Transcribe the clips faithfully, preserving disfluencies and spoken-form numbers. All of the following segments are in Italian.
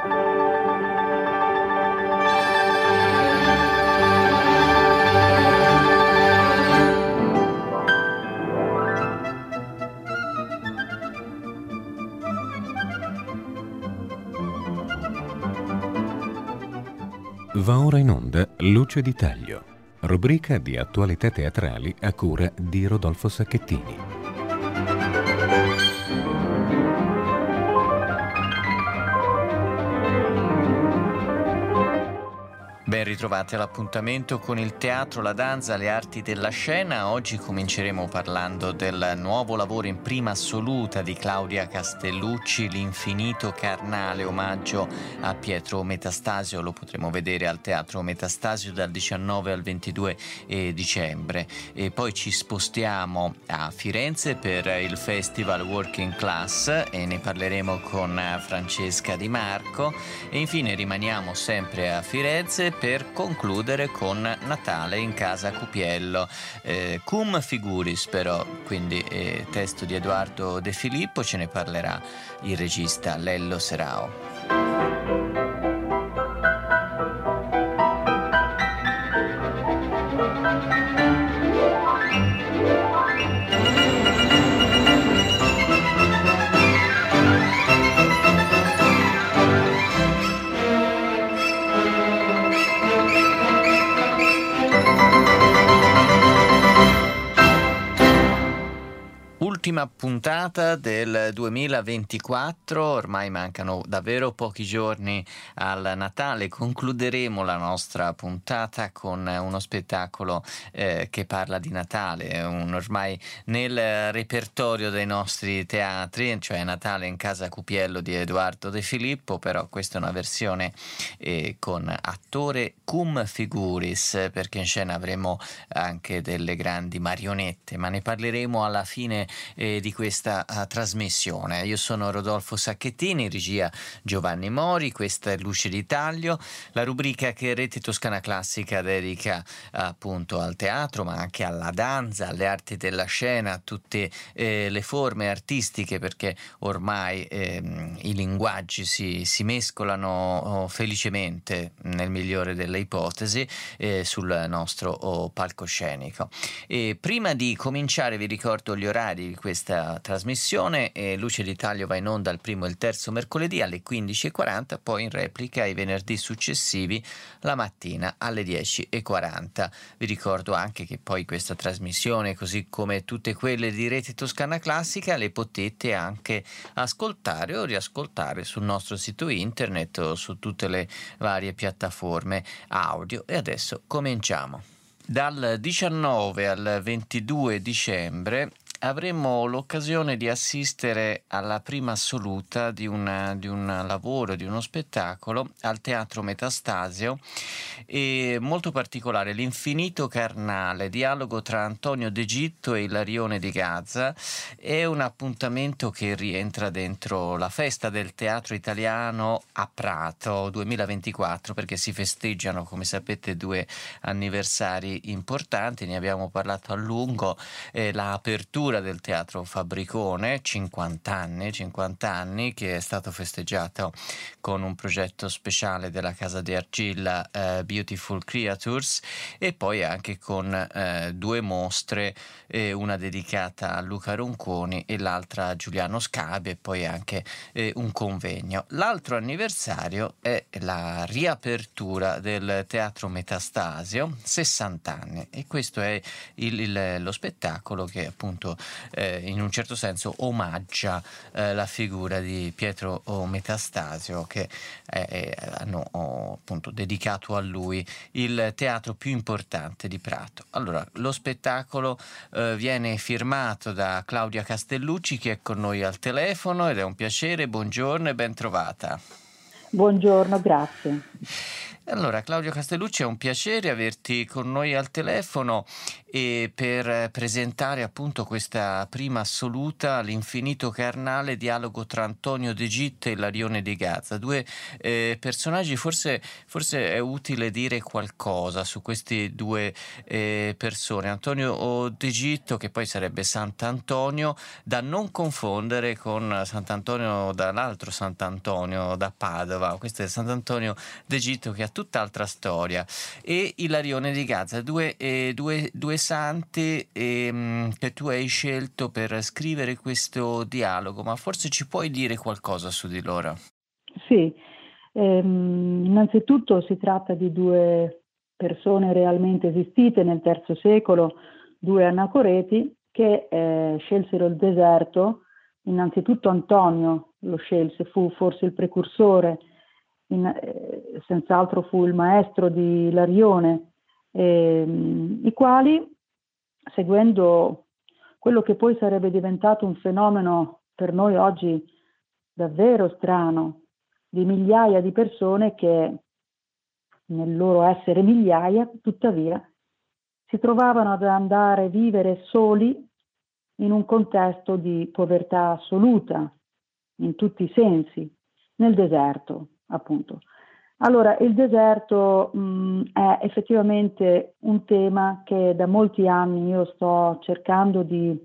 Va ora in onda Luce di Taglio, rubrica di attualità teatrali a cura di Rodolfo Sacchettini. Ben ritrovati all'appuntamento con il teatro, la danza, le arti della scena. Oggi cominceremo parlando del nuovo lavoro in prima assoluta di Claudia Castellucci, L'infinito carnale, omaggio a Pietro Metastasio. Lo potremo vedere al Teatro Metastasio dal diciannove al ventidue dicembre. E poi ci spostiamo a Firenze per il Festival Working Class e ne parleremo con Francesca Di Marco. E infine rimaniamo sempre a Firenze per concludere con Natale in casa Cupiello, eh, cum figuris però, quindi eh, testo di Edoardo De Filippo, ce ne parlerà il regista Lello Serao. Ultima puntata del duemilaventiquattro, ormai mancano davvero pochi giorni al Natale. Concluderemo la nostra puntata con uno spettacolo eh, che parla di Natale, un, ormai nel repertorio dei nostri teatri, cioè Natale in casa Cupiello di Edoardo De Filippo, però questa è una versione eh, con attore cum figuris, perché in scena avremo anche delle grandi marionette, ma ne parleremo alla fine Eh, di questa uh, trasmissione. Io sono Rodolfo Sacchettini, regia Giovanni Mori, questa è Luce di Taglio, la rubrica che Rete Toscana Classica dedica uh, appunto al teatro, ma anche alla danza, alle arti della scena, a tutte eh, le forme artistiche, perché ormai ehm, i linguaggi si, si mescolano oh, felicemente, nel migliore delle ipotesi, eh, sul nostro oh, palcoscenico. E prima di cominciare vi ricordo gli orari di questa trasmissione. eh, Luce di Taglio va in onda il primo e il terzo mercoledì alle quindici e quaranta, poi in replica i venerdì successivi la mattina alle dieci e quaranta. Vi ricordo anche che poi questa trasmissione, così come tutte quelle di Rete Toscana Classica, le potete anche ascoltare o riascoltare sul nostro sito internet o su tutte le varie piattaforme audio. E adesso cominciamo. Dal diciannove al ventidue dicembre avremo l'occasione di assistere alla prima assoluta di, una, di un lavoro, di uno spettacolo al Teatro Metastasio, e molto particolare, L'infinito carnale, dialogo tra Antonio d'Egitto e Ilarione di Gaza. È un appuntamento che rientra dentro la festa del teatro italiano a Prato duemilaventiquattro, perché si festeggiano, come sapete, due anniversari importanti, ne abbiamo parlato a lungo. Eh, l'apertura del Teatro Fabbricone, cinquanta anni, cinquanta anni, che è stato festeggiato con un progetto speciale della Casa di Argilla, eh, Beautiful Creatures, e poi anche con eh, due mostre, eh, una dedicata a Luca Ronconi e l'altra a Giuliano Scabi, e poi anche eh, un convegno. L'altro anniversario è la riapertura del Teatro Metastasio, sessanta anni, e questo è il, il, lo spettacolo che appunto Eh, in un certo senso omaggia eh, la figura di Pietro Metastasio, che eh, eh, hanno oh, appunto dedicato a lui il teatro più importante di Prato. Allora, lo spettacolo eh, viene firmato da Claudia Castellucci, che è con noi al telefono, ed è un piacere. Buongiorno e ben trovata. Buongiorno, grazie. Allora, Claudio Castellucci, è un piacere averti con noi al telefono e per presentare appunto questa prima assoluta, L'infinito carnale, dialogo tra Antonio d'Egitto e Larione di Gaza. Due eh, personaggi, forse, forse è utile dire qualcosa su questi due eh, persone. Antonio d'Egitto, che poi sarebbe Sant'Antonio, da non confondere con Sant'Antonio dall'altro Sant'Antonio da Padova. Questo è Sant'Antonio d'Egitto, che ha tutt'altra storia, e Ilarione di Gaza, due, eh, due, due santi ehm, che tu hai scelto per scrivere questo dialogo, ma forse ci puoi dire qualcosa su di loro? Sì, ehm, innanzitutto si tratta di due persone realmente esistite nel terzo secolo, due anacoreti che eh, scelsero il deserto. Innanzitutto Antonio lo scelse, fu forse il precursore, in, eh, senz'altro fu il maestro di Larione, ehm, i quali, seguendo quello che poi sarebbe diventato un fenomeno per noi oggi davvero strano, di migliaia di persone che nel loro essere migliaia, tuttavia, si trovavano ad andare a vivere soli in un contesto di povertà assoluta, in tutti i sensi, nel deserto, appunto. Allora, il deserto mh, è effettivamente un tema che da molti anni io sto cercando di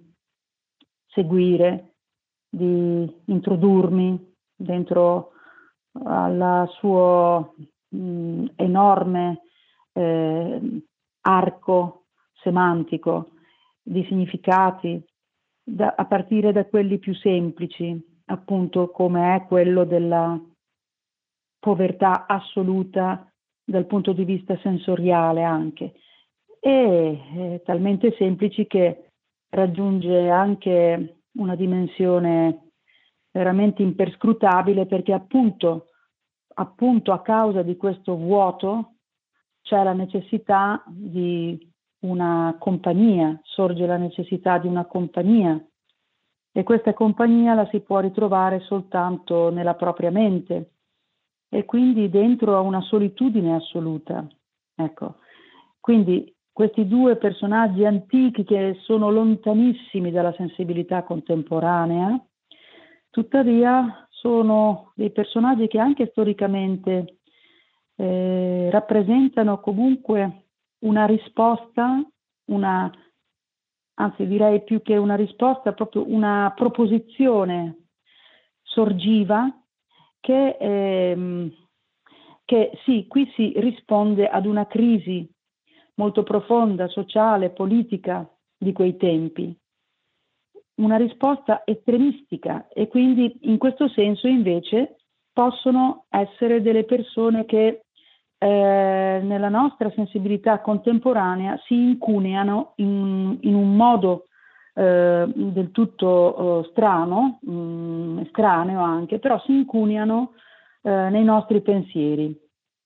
seguire, di introdurmi dentro al suo mh, enorme eh, arco semantico di significati, da, a partire da quelli più semplici, appunto come è quello della povertà assoluta dal punto di vista sensoriale anche, e eh, talmente semplici che raggiunge anche una dimensione veramente imperscrutabile, perché appunto, appunto a causa di questo vuoto c'è la necessità di una compagnia, sorge la necessità di una compagnia, e questa compagnia la si può ritrovare soltanto nella propria mente e quindi dentro a una solitudine assoluta. Ecco, quindi questi due personaggi antichi che sono lontanissimi dalla sensibilità contemporanea, tuttavia sono dei personaggi che anche storicamente eh, rappresentano comunque una risposta, una, anzi direi più che una risposta, proprio una proposizione sorgiva che, ehm, che sì, qui si risponde ad una crisi molto profonda, sociale, politica di quei tempi, una risposta estremistica, e quindi in questo senso invece possono essere delle persone che eh, nella nostra sensibilità contemporanea si incuneano in, in un modo eh, del tutto eh, strano, mh, estraneo anche, però si incuneano eh, nei nostri pensieri.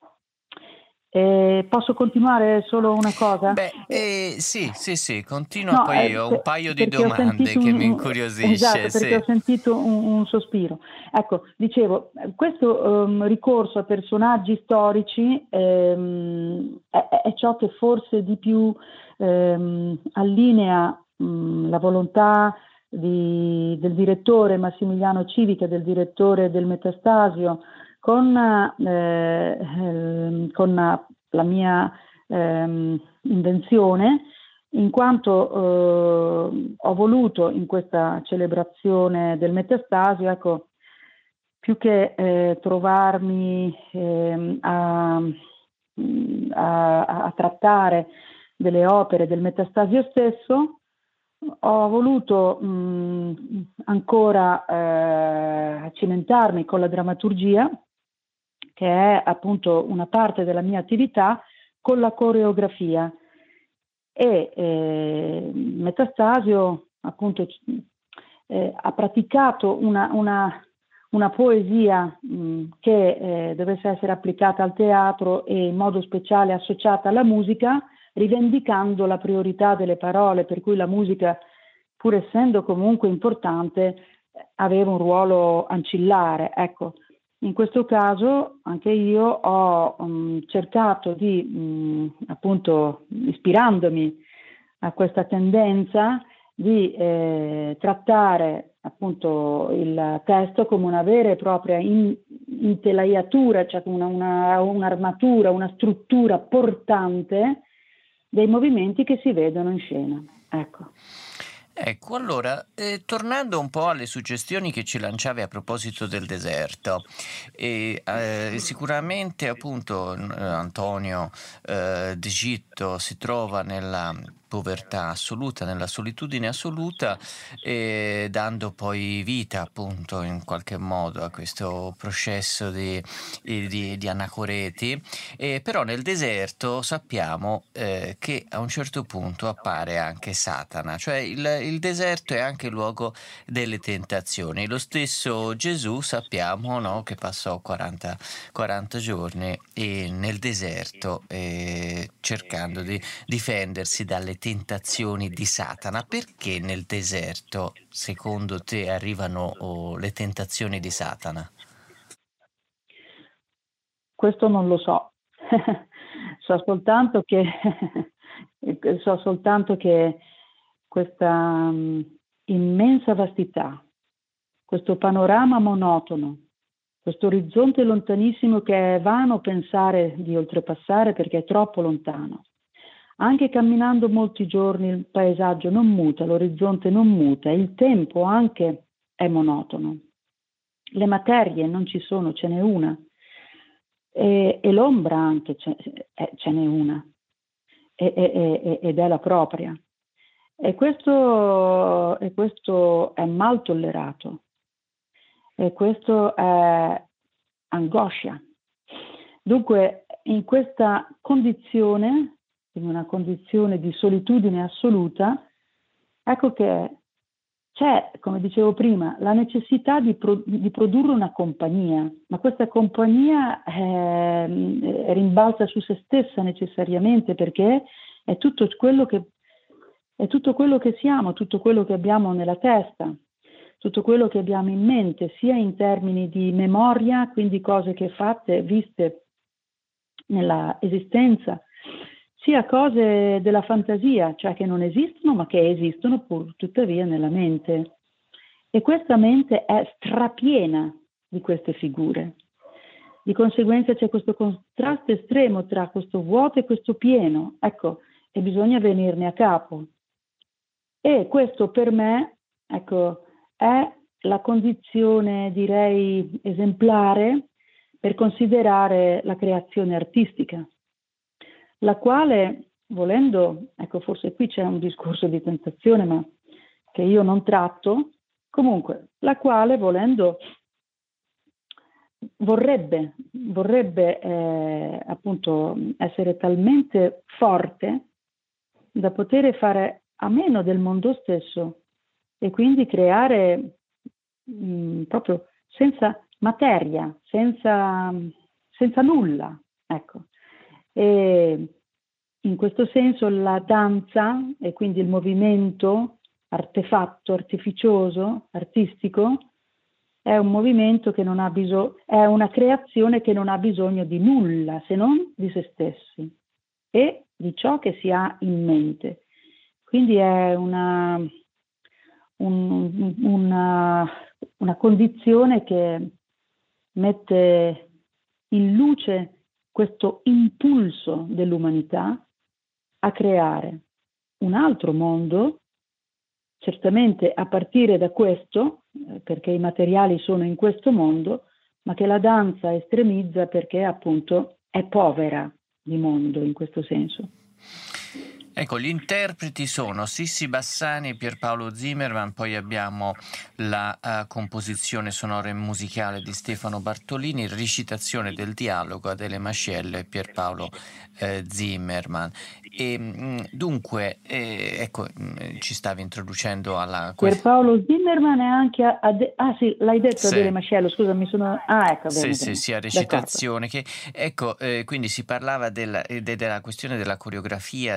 Eh, posso continuare solo una cosa? Beh, eh, sì, sì, sì, continua, No, poi eh, ho un per, paio di perché ho domande sentito che un, mi un- incuriosisce, esatto, perché sì. ho sentito un, un sospiro. Ecco, dicevo, questo ehm, ricorso a personaggi storici ehm, è, è ciò che forse di più ehm, allinea mh, la volontà di- del direttore Massimiliano Civica, del direttore del Metastasio, con, eh, ehm, con la mia ehm, invenzione, in quanto eh, ho voluto in questa celebrazione del Metastasio, ecco, più che eh, trovarmi ehm, a, a, a trattare delle opere del Metastasio stesso, ho voluto mh, ancora eh, cimentarmi con la drammaturgia, che è appunto una parte della mia attività, con la coreografia. E eh, Metastasio appunto eh, ha praticato una, una, una poesia mh, che eh, dovesse essere applicata al teatro e in modo speciale associata alla musica, rivendicando la priorità delle parole, per cui la musica, pur essendo comunque importante, aveva un ruolo ancillare. Ecco, in questo caso anche io ho um, cercato di, um, appunto, ispirandomi a questa tendenza, di eh, trattare appunto il testo come una vera e propria in, intelaiatura, cioè una, una, un'armatura, una struttura portante dei movimenti che si vedono in scena. Ecco. Ecco, allora, eh, tornando un po' alle suggestioni che ci lanciavi a proposito del deserto, e, eh, sicuramente appunto eh, Antonio eh, d'Egitto si trova nella povertà assoluta, nella solitudine assoluta, e dando poi vita appunto in qualche modo a questo processo di, di, di anacoreti, e però nel deserto sappiamo eh, che a un certo punto appare anche Satana, cioè il, il deserto è anche il luogo delle tentazioni. Lo stesso Gesù sappiamo, no, che passò quaranta, quaranta giorni e nel deserto eh, cercando di difendersi dalle tentazioni di Satana. Perché nel deserto, secondo te, arrivano oh, le tentazioni di Satana? Questo non lo so. so soltanto che so soltanto che questa um, immensa vastità, questo panorama monotono, questo orizzonte lontanissimo che è vano pensare di oltrepassare perché è troppo lontano. Anche camminando molti giorni il paesaggio non muta, l'orizzonte non muta, il tempo anche è monotono. Le materie non ci sono, ce n'è una. E, e l'ombra anche ce, eh, ce n'è una. E, e, e, ed è la propria. E questo, e questo è mal tollerato. E questo è angoscia. Dunque, in questa condizione, in una condizione di solitudine assoluta, ecco che c'è, come dicevo prima, la necessità di, pro- di produrre una compagnia, ma questa compagnia eh, rimbalza su se stessa necessariamente, perché è tutto quello che, è tutto quello che siamo, tutto quello che abbiamo nella testa, tutto quello che abbiamo in mente, sia in termini di memoria, quindi cose che fatte, viste nella esistenza, sia cose della fantasia, cioè che non esistono ma che esistono pur tuttavia nella mente. E questa mente è strapiena di queste figure. Di conseguenza c'è questo contrasto estremo tra questo vuoto e questo pieno, ecco, e bisogna venirne a capo. E questo per me, ecco, è la condizione, direi, esemplare per considerare la creazione artistica, la quale, volendo, ecco, forse qui c'è un discorso di tentazione, ma che io non tratto, comunque, la quale, volendo, vorrebbe, vorrebbe eh, appunto essere talmente forte da poter fare a meno del mondo stesso e quindi creare mh, proprio senza materia, senza, senza nulla, ecco. E in questo senso la danza e quindi il movimento artefatto, artificioso, artistico è un movimento che non ha bisogno, è una creazione che non ha bisogno di nulla se non di se stessi e di ciò che si ha in mente. Quindi è una, un, una, una condizione che mette in luce questo impulso dell'umanità a creare un altro mondo, certamente a partire da questo, eh, perché i materiali sono in questo mondo, ma che la danza estremizza perché appunto è povera di mondo in questo senso. Ecco, gli interpreti sono Sissi Bassani e Pierpaolo Zimmermann, poi abbiamo la uh, composizione sonora e musicale di Stefano Bartolini, recitazione del dialogo Adele Masciello e Pierpaolo eh, Zimmermann. E, mh, dunque, eh, ecco, mh, ci stavi introducendo alla... Pierpaolo Zimmermann è anche... A, a, ah sì, l'hai detto sì. Adele Masciello, scusa, mi sono... Ah, ecco, bene, sì, bene. sì, sia recitazione che... Ecco, eh, quindi si parlava della, de, della questione della coreografia, della danza.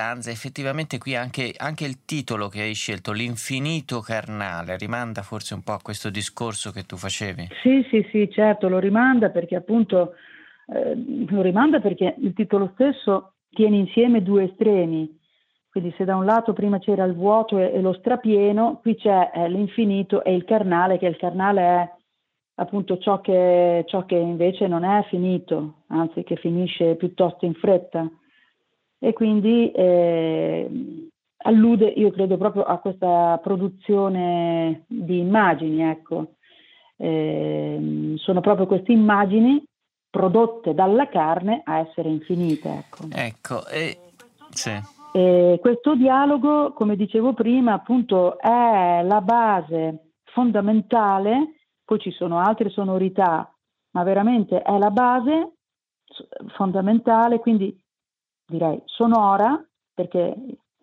stanze. Effettivamente qui anche, anche il titolo che hai scelto, L'infinito carnale, rimanda forse un po' a questo discorso che tu facevi. Sì, sì, sì, certo, lo rimanda perché appunto eh, lo rimanda perché il titolo stesso tiene insieme due estremi. Quindi se da un lato prima c'era il vuoto e, e lo strapieno, qui c'è eh, l'infinito e il carnale, che il carnale è appunto ciò che, ciò che invece non è finito, anzi che finisce piuttosto in fretta. E quindi eh, allude, io credo, proprio a questa produzione di immagini, ecco. Eh, sono proprio queste immagini prodotte dalla carne a essere infinite, ecco. Ecco, e... sì. E questo dialogo, come dicevo prima, appunto è la base fondamentale, poi ci sono altre sonorità, ma veramente è la base fondamentale, quindi direi sonora, perché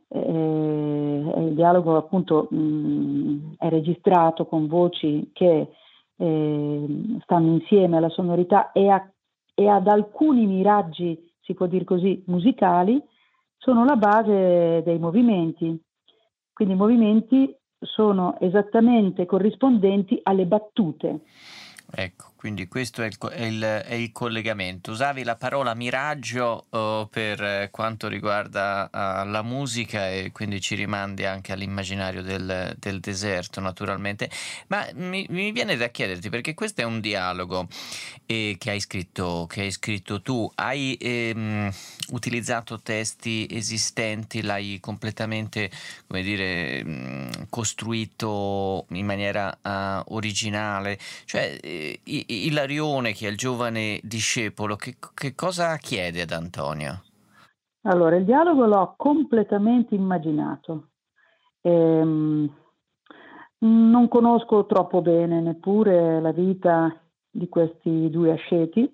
eh, il dialogo appunto mh, è registrato con voci che eh, stanno insieme alla sonorità e, a, e ad alcuni miraggi, si può dire così, musicali, sono la base dei movimenti. Quindi i movimenti sono esattamente corrispondenti alle battute. Ecco, quindi questo è il, è il, è il collegamento. Usavi la parola miraggio oh, per quanto riguarda uh, la musica e quindi ci rimandi anche all'immaginario del, del deserto, naturalmente. Ma mi, mi viene da chiederti, perché questo è un dialogo eh, che hai scritto, che hai scritto tu. Hai ehm, utilizzato testi esistenti, l'hai completamente, come dire, mh, costruito in maniera uh, originale? Cioè, Ilarione, che è il giovane discepolo, che, che cosa chiede ad Antonio? Allora, il dialogo l'ho completamente immaginato. Ehm, non conosco troppo bene neppure la vita di questi due asceti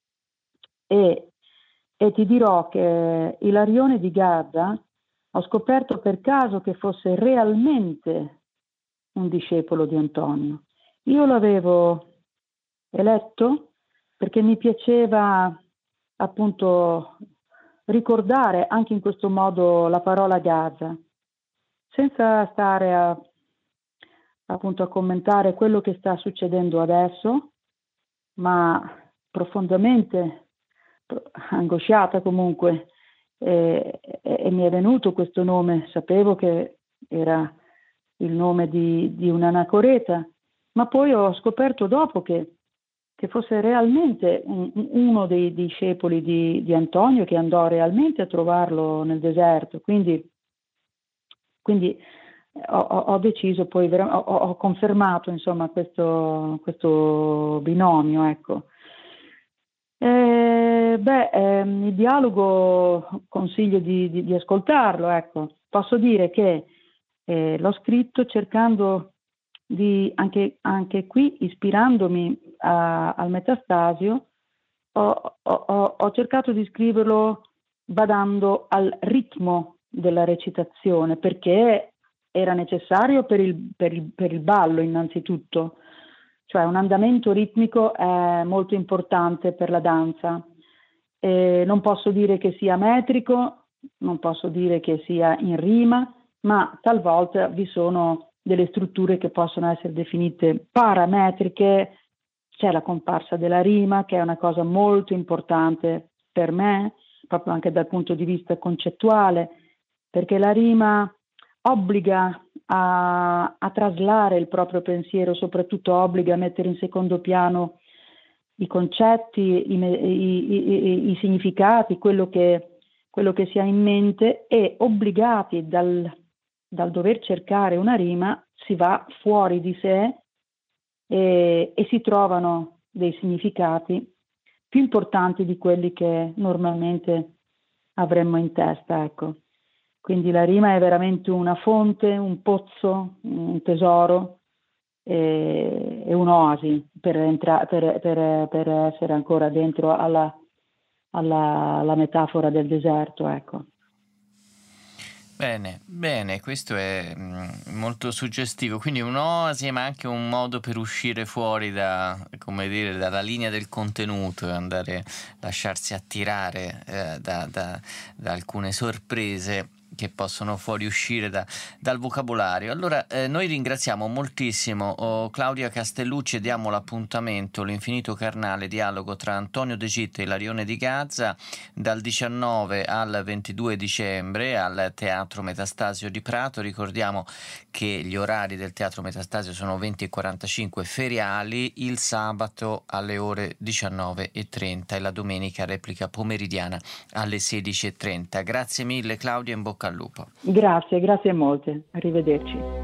e, e ti dirò che Ilarione di Gadda ho scoperto per caso che fosse realmente un discepolo di Antonio. Io l'avevo eletto perché mi piaceva appunto ricordare anche in questo modo la parola Gaza, senza stare a, appunto a commentare quello che sta succedendo adesso, ma profondamente angosciata comunque, e, e, e mi è venuto questo nome, sapevo che era il nome di, di un'anacoreta, ma poi ho scoperto dopo che che fosse realmente un, uno dei discepoli di, di Antonio, che andò realmente a trovarlo nel deserto. Quindi, quindi ho, ho deciso poi, ho, ho confermato insomma questo, questo binomio, ecco. Eh, beh, ehm, il dialogo consiglio di, di, di ascoltarlo, ecco. Posso dire che eh, l'ho scritto cercando di, anche, anche qui, ispirandomi a, al Metastasio, ho, ho, ho cercato di scriverlo badando al ritmo della recitazione, perché era necessario per il, per il, per il ballo innanzitutto, cioè un andamento ritmico è molto importante per la danza. E non posso dire che sia metrico, non posso dire che sia in rima, ma talvolta vi sono delle strutture che possono essere definite parametriche. C'è la comparsa della rima, che è una cosa molto importante per me, proprio anche dal punto di vista concettuale, perché la rima obbliga a, a traslare il proprio pensiero, soprattutto obbliga a mettere in secondo piano i concetti, i, i, i, i significati, quello che, quello che si ha in mente, e obbligati dal, dal dover cercare una rima si va fuori di sé e, e si trovano dei significati più importanti di quelli che normalmente avremmo in testa, ecco. Quindi la rima è veramente una fonte, un pozzo, un tesoro e, e un'oasi per, entra- per, per, per essere ancora dentro alla, alla, alla metafora del deserto, ecco. Bene, bene, questo è mm, molto suggestivo, quindi un'oasi ma anche un modo per uscire fuori da, come dire, dalla linea del contenuto e andare, lasciarsi attirare eh, da, da- da alcune sorprese che possono fuoriuscire da- dal vocabolario. Allora, eh, noi ringraziamo moltissimo oh, Claudia Castellucci e diamo l'appuntamento, l'infinito carnale dialogo tra Antonio De Gitte e Ilarione di Gazza dal diciannove al ventidue dicembre al Teatro Metastasio di Prato. Ricordiamo che gli orari del Teatro Metastasio sono venti e quarantacinque feriali, il sabato alle ore diciannove e trenta e la domenica replica pomeridiana alle sedici e trenta. Grazie mille Claudia, in bocca al lupo. Grazie, grazie molte. Arrivederci.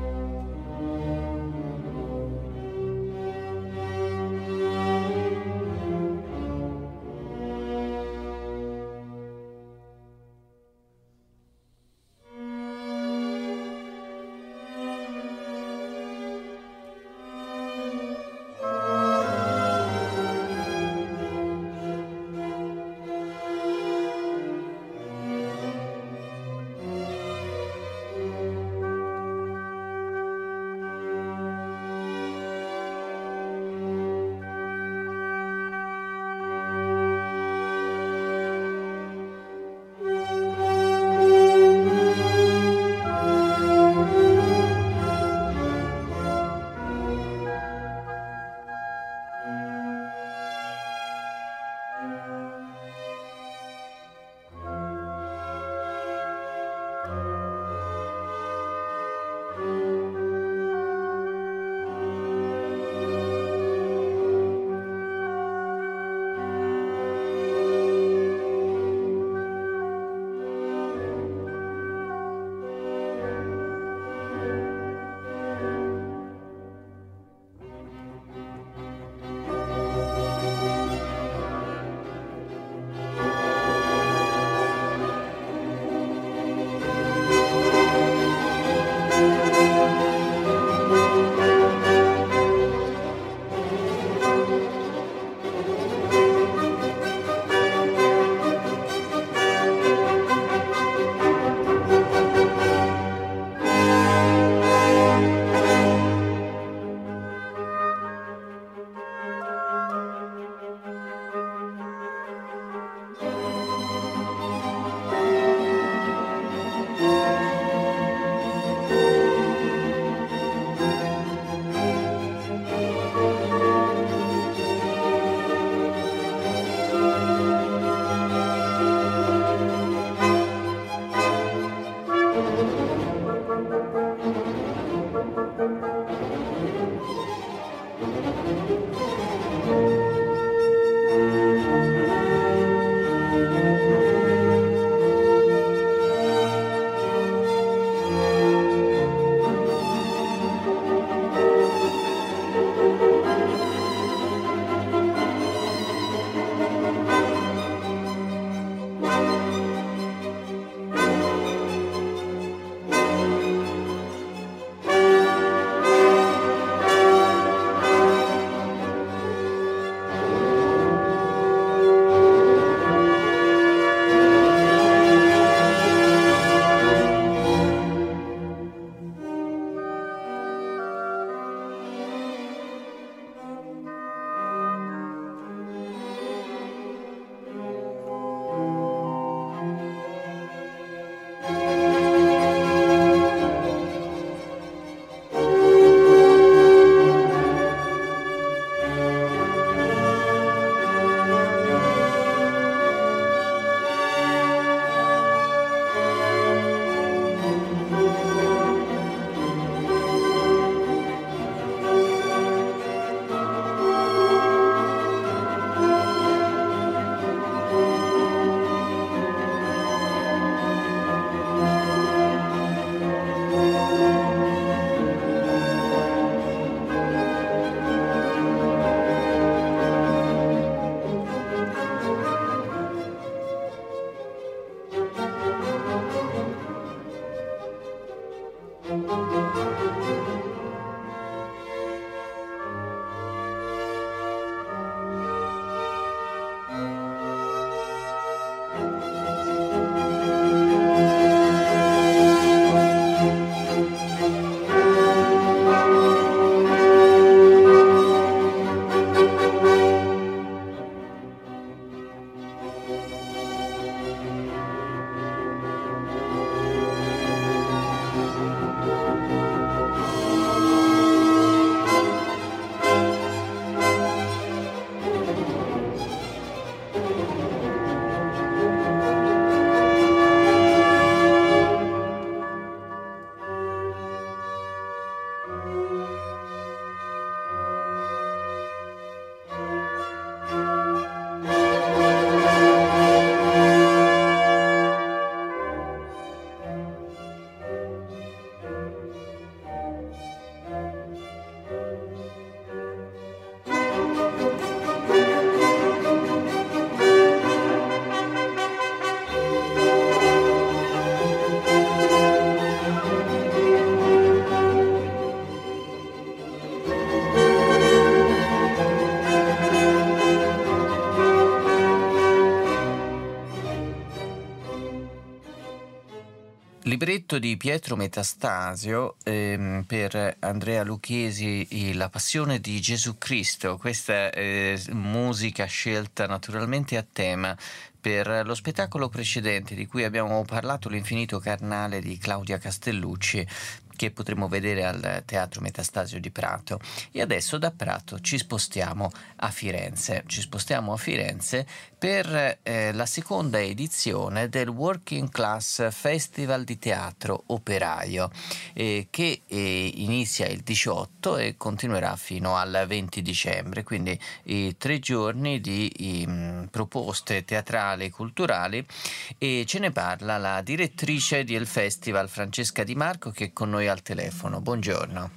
libretto di Pietro Metastasio ehm, per Andrea Lucchesi, La Passione di Gesù Cristo. Questa eh, musica scelta naturalmente a tema per lo spettacolo precedente di cui abbiamo parlato, L'Infinito Carnale di Claudia Castellucci, che potremo vedere al Teatro Metastasio di Prato. E adesso da Prato ci spostiamo a Firenze. Ci spostiamo a Firenze per eh, la seconda edizione del Working Class Festival di Teatro Operaio, eh, che eh, inizia il diciotto e continuerà fino al venti dicembre, quindi i tre giorni di i, proposte teatrali e culturali, e ce ne parla la direttrice del festival, Francesca Di Marco, che è con noi al telefono. Buongiorno.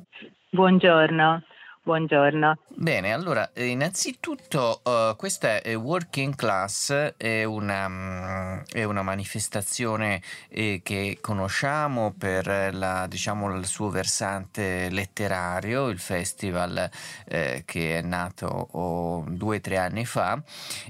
Buongiorno, buongiorno. Bene, allora, innanzitutto uh, questa è Working Class, è una, um, è una manifestazione eh, che conosciamo per la, diciamo, il suo versante letterario, il festival eh, che è nato oh, due o tre anni fa,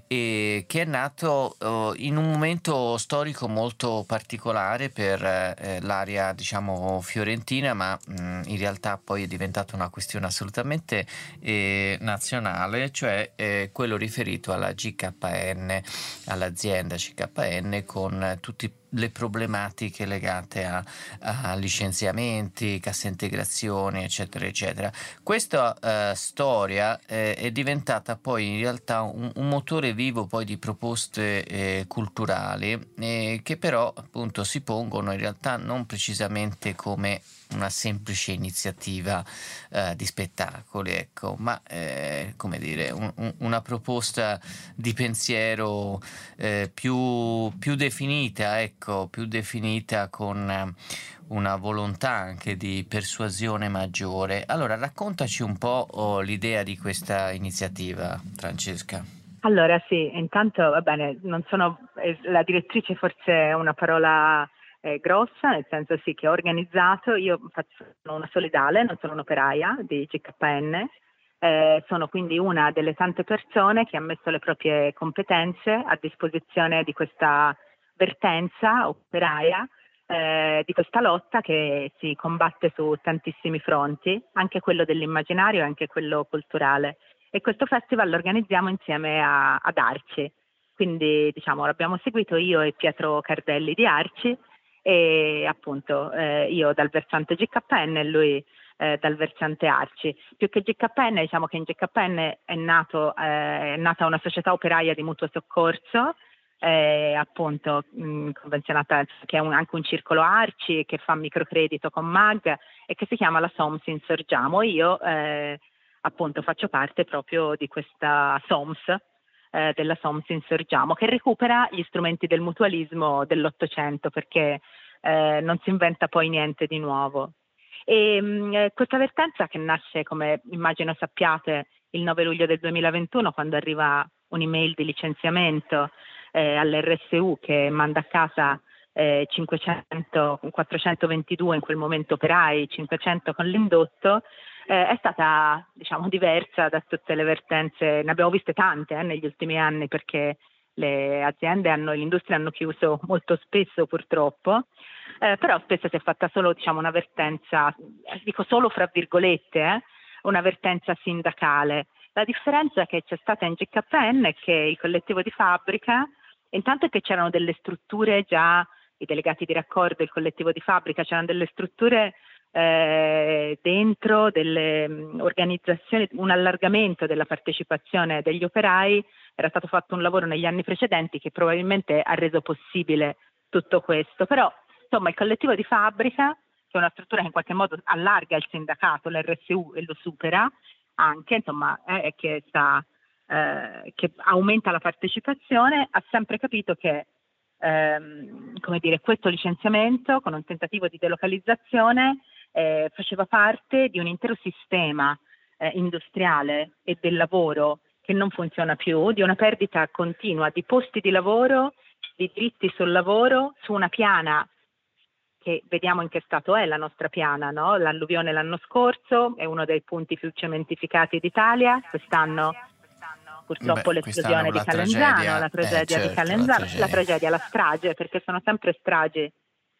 e che è nato oh, in un momento storico molto particolare per eh, l'area, diciamo, fiorentina, ma mh, in realtà poi è diventata una questione assolutamente eh, nazionale, cioè eh, quello riferito alla G K N, all'azienda G K N, con tutte le problematiche legate a, a licenziamenti, cassa integrazione, eccetera, eccetera. Questa eh, storia eh, è diventata poi in realtà un, un motore vivo poi di proposte eh, culturali eh, che però appunto si pongono in realtà non precisamente come una semplice iniziativa eh, di spettacoli, ecco, ma eh, come dire, un, un, una proposta di pensiero eh, più, più definita, ecco, più definita, con una volontà anche di persuasione maggiore. Allora, raccontaci un po' oh, l'idea di questa iniziativa, Francesca. Allora sì, intanto va bene, non sono la direttrice, forse è una parola eh, grossa, nel senso sì che ho organizzato, io faccio, sono una solidale, non sono un'operaia di G K N, eh, sono quindi una delle tante persone che ha messo le proprie competenze a disposizione di questa vertenza operaia, eh, di questa lotta che si combatte su tantissimi fronti, anche quello dell'immaginario e anche quello culturale. E questo festival lo organizziamo insieme a, ad Arci, quindi diciamo l'abbiamo seguito io e Pietro Cardelli di Arci, e appunto eh, io dal versante G K N e lui eh, dal versante Arci. Più che G K N, diciamo che in G K N è, nato, eh, è nata una società operaia di mutuo soccorso, eh, appunto mh, convenzionata, che è un, anche un circolo Arci, che fa microcredito con Mag e che si chiama la SOMS Insorgiamo. Io eh, appunto faccio parte proprio di questa SOMS, eh, della SOMS Insorgiamo, che recupera gli strumenti del mutualismo dell'Ottocento, perché eh, non si inventa poi niente di nuovo. E mh, questa vertenza, che nasce, come immagino sappiate, il nove luglio del duemilaventuno, quando arriva un'email di licenziamento eh, all'R S U che manda a casa eh, cinquecento, quattrocentoventidue in quel momento operai, cinquecento con l'indotto, eh, è stata, diciamo, diversa da tutte le vertenze. Ne abbiamo viste tante eh, negli ultimi anni, perché le aziende hanno, l'industria hanno chiuso molto spesso, purtroppo, eh, però spesso si è fatta solo, diciamo, una vertenza, dico solo fra virgolette, eh, una vertenza sindacale. La differenza che c'è stata in G K N è che il collettivo di fabbrica, intanto è che c'erano delle strutture già, i delegati di raccordo, il collettivo di fabbrica, c'erano delle strutture eh, dentro, delle mh, organizzazioni, un allargamento della partecipazione degli operai. Era stato fatto un lavoro negli anni precedenti che probabilmente ha reso possibile tutto questo, però insomma il collettivo di fabbrica, che è una struttura che in qualche modo allarga il sindacato, l'R S U, e lo supera anche, insomma, eh, che, sta, eh, che aumenta la partecipazione, ha sempre capito che ehm, come dire, questo licenziamento, con un tentativo di delocalizzazione, eh, faceva parte di un intero sistema eh, industriale e del lavoro che non funziona più, di una perdita continua di posti di lavoro, di diritti sul lavoro, su una piana che vediamo in che stato è la nostra piana, no? L'alluvione l'anno scorso è uno dei punti più cementificati d'Italia, quest'anno purtroppo Beh, l'esplosione di quest'anno la Calenzano, tragedia, la tragedia eh, certo, di Calenzano, la la tragedia. tragedia, la strage, perché sono sempre stragi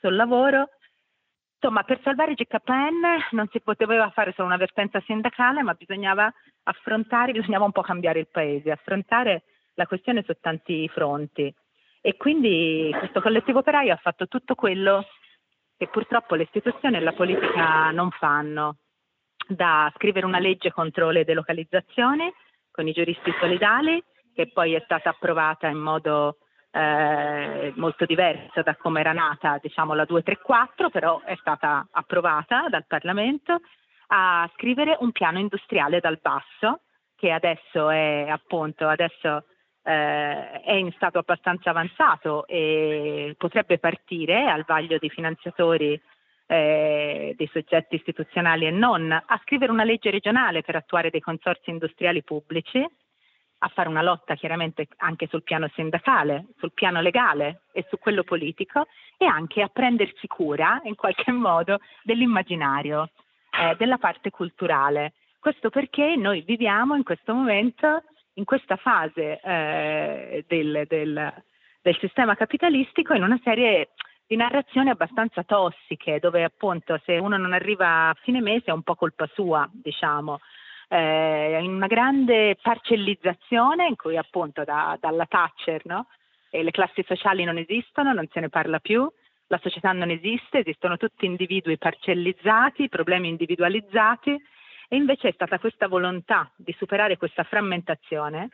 sul lavoro. Insomma, per salvare G K N non si poteva fare solo una vertenza sindacale, ma bisognava affrontare, bisognava un po' cambiare il paese, affrontare la questione su tanti fronti. E quindi questo collettivo operaio ha fatto tutto quello che purtroppo le istituzioni e la politica non fanno, da scrivere una legge contro le delocalizzazioni con i giuristi solidali, che poi è stata approvata in modo eh, molto diverso da come era nata, diciamo, la duecentotrentaquattro, però è stata approvata dal Parlamento, a scrivere un piano industriale dal basso, che adesso è appunto adesso eh, è in stato abbastanza avanzato e potrebbe partire al vaglio dei finanziatori, eh, dei soggetti istituzionali e non, a scrivere una legge regionale per attuare dei consorzi industriali pubblici, a fare una lotta chiaramente anche sul piano sindacale, sul piano legale e su quello politico, e anche a prendersi cura in qualche modo dell'immaginario, eh, della parte culturale. Questo perché noi viviamo in questo momento, in questa fase eh, del, del, del sistema capitalistico, in una serie di narrazioni abbastanza tossiche, dove appunto se uno non arriva a fine mese è un po' colpa sua, diciamo, eh, in una grande parcellizzazione in cui appunto da, dalla Thatcher, no? E le classi sociali non esistono, non se ne parla più, la società non esiste, esistono tutti individui parcellizzati, problemi individualizzati, e invece è stata questa volontà di superare questa frammentazione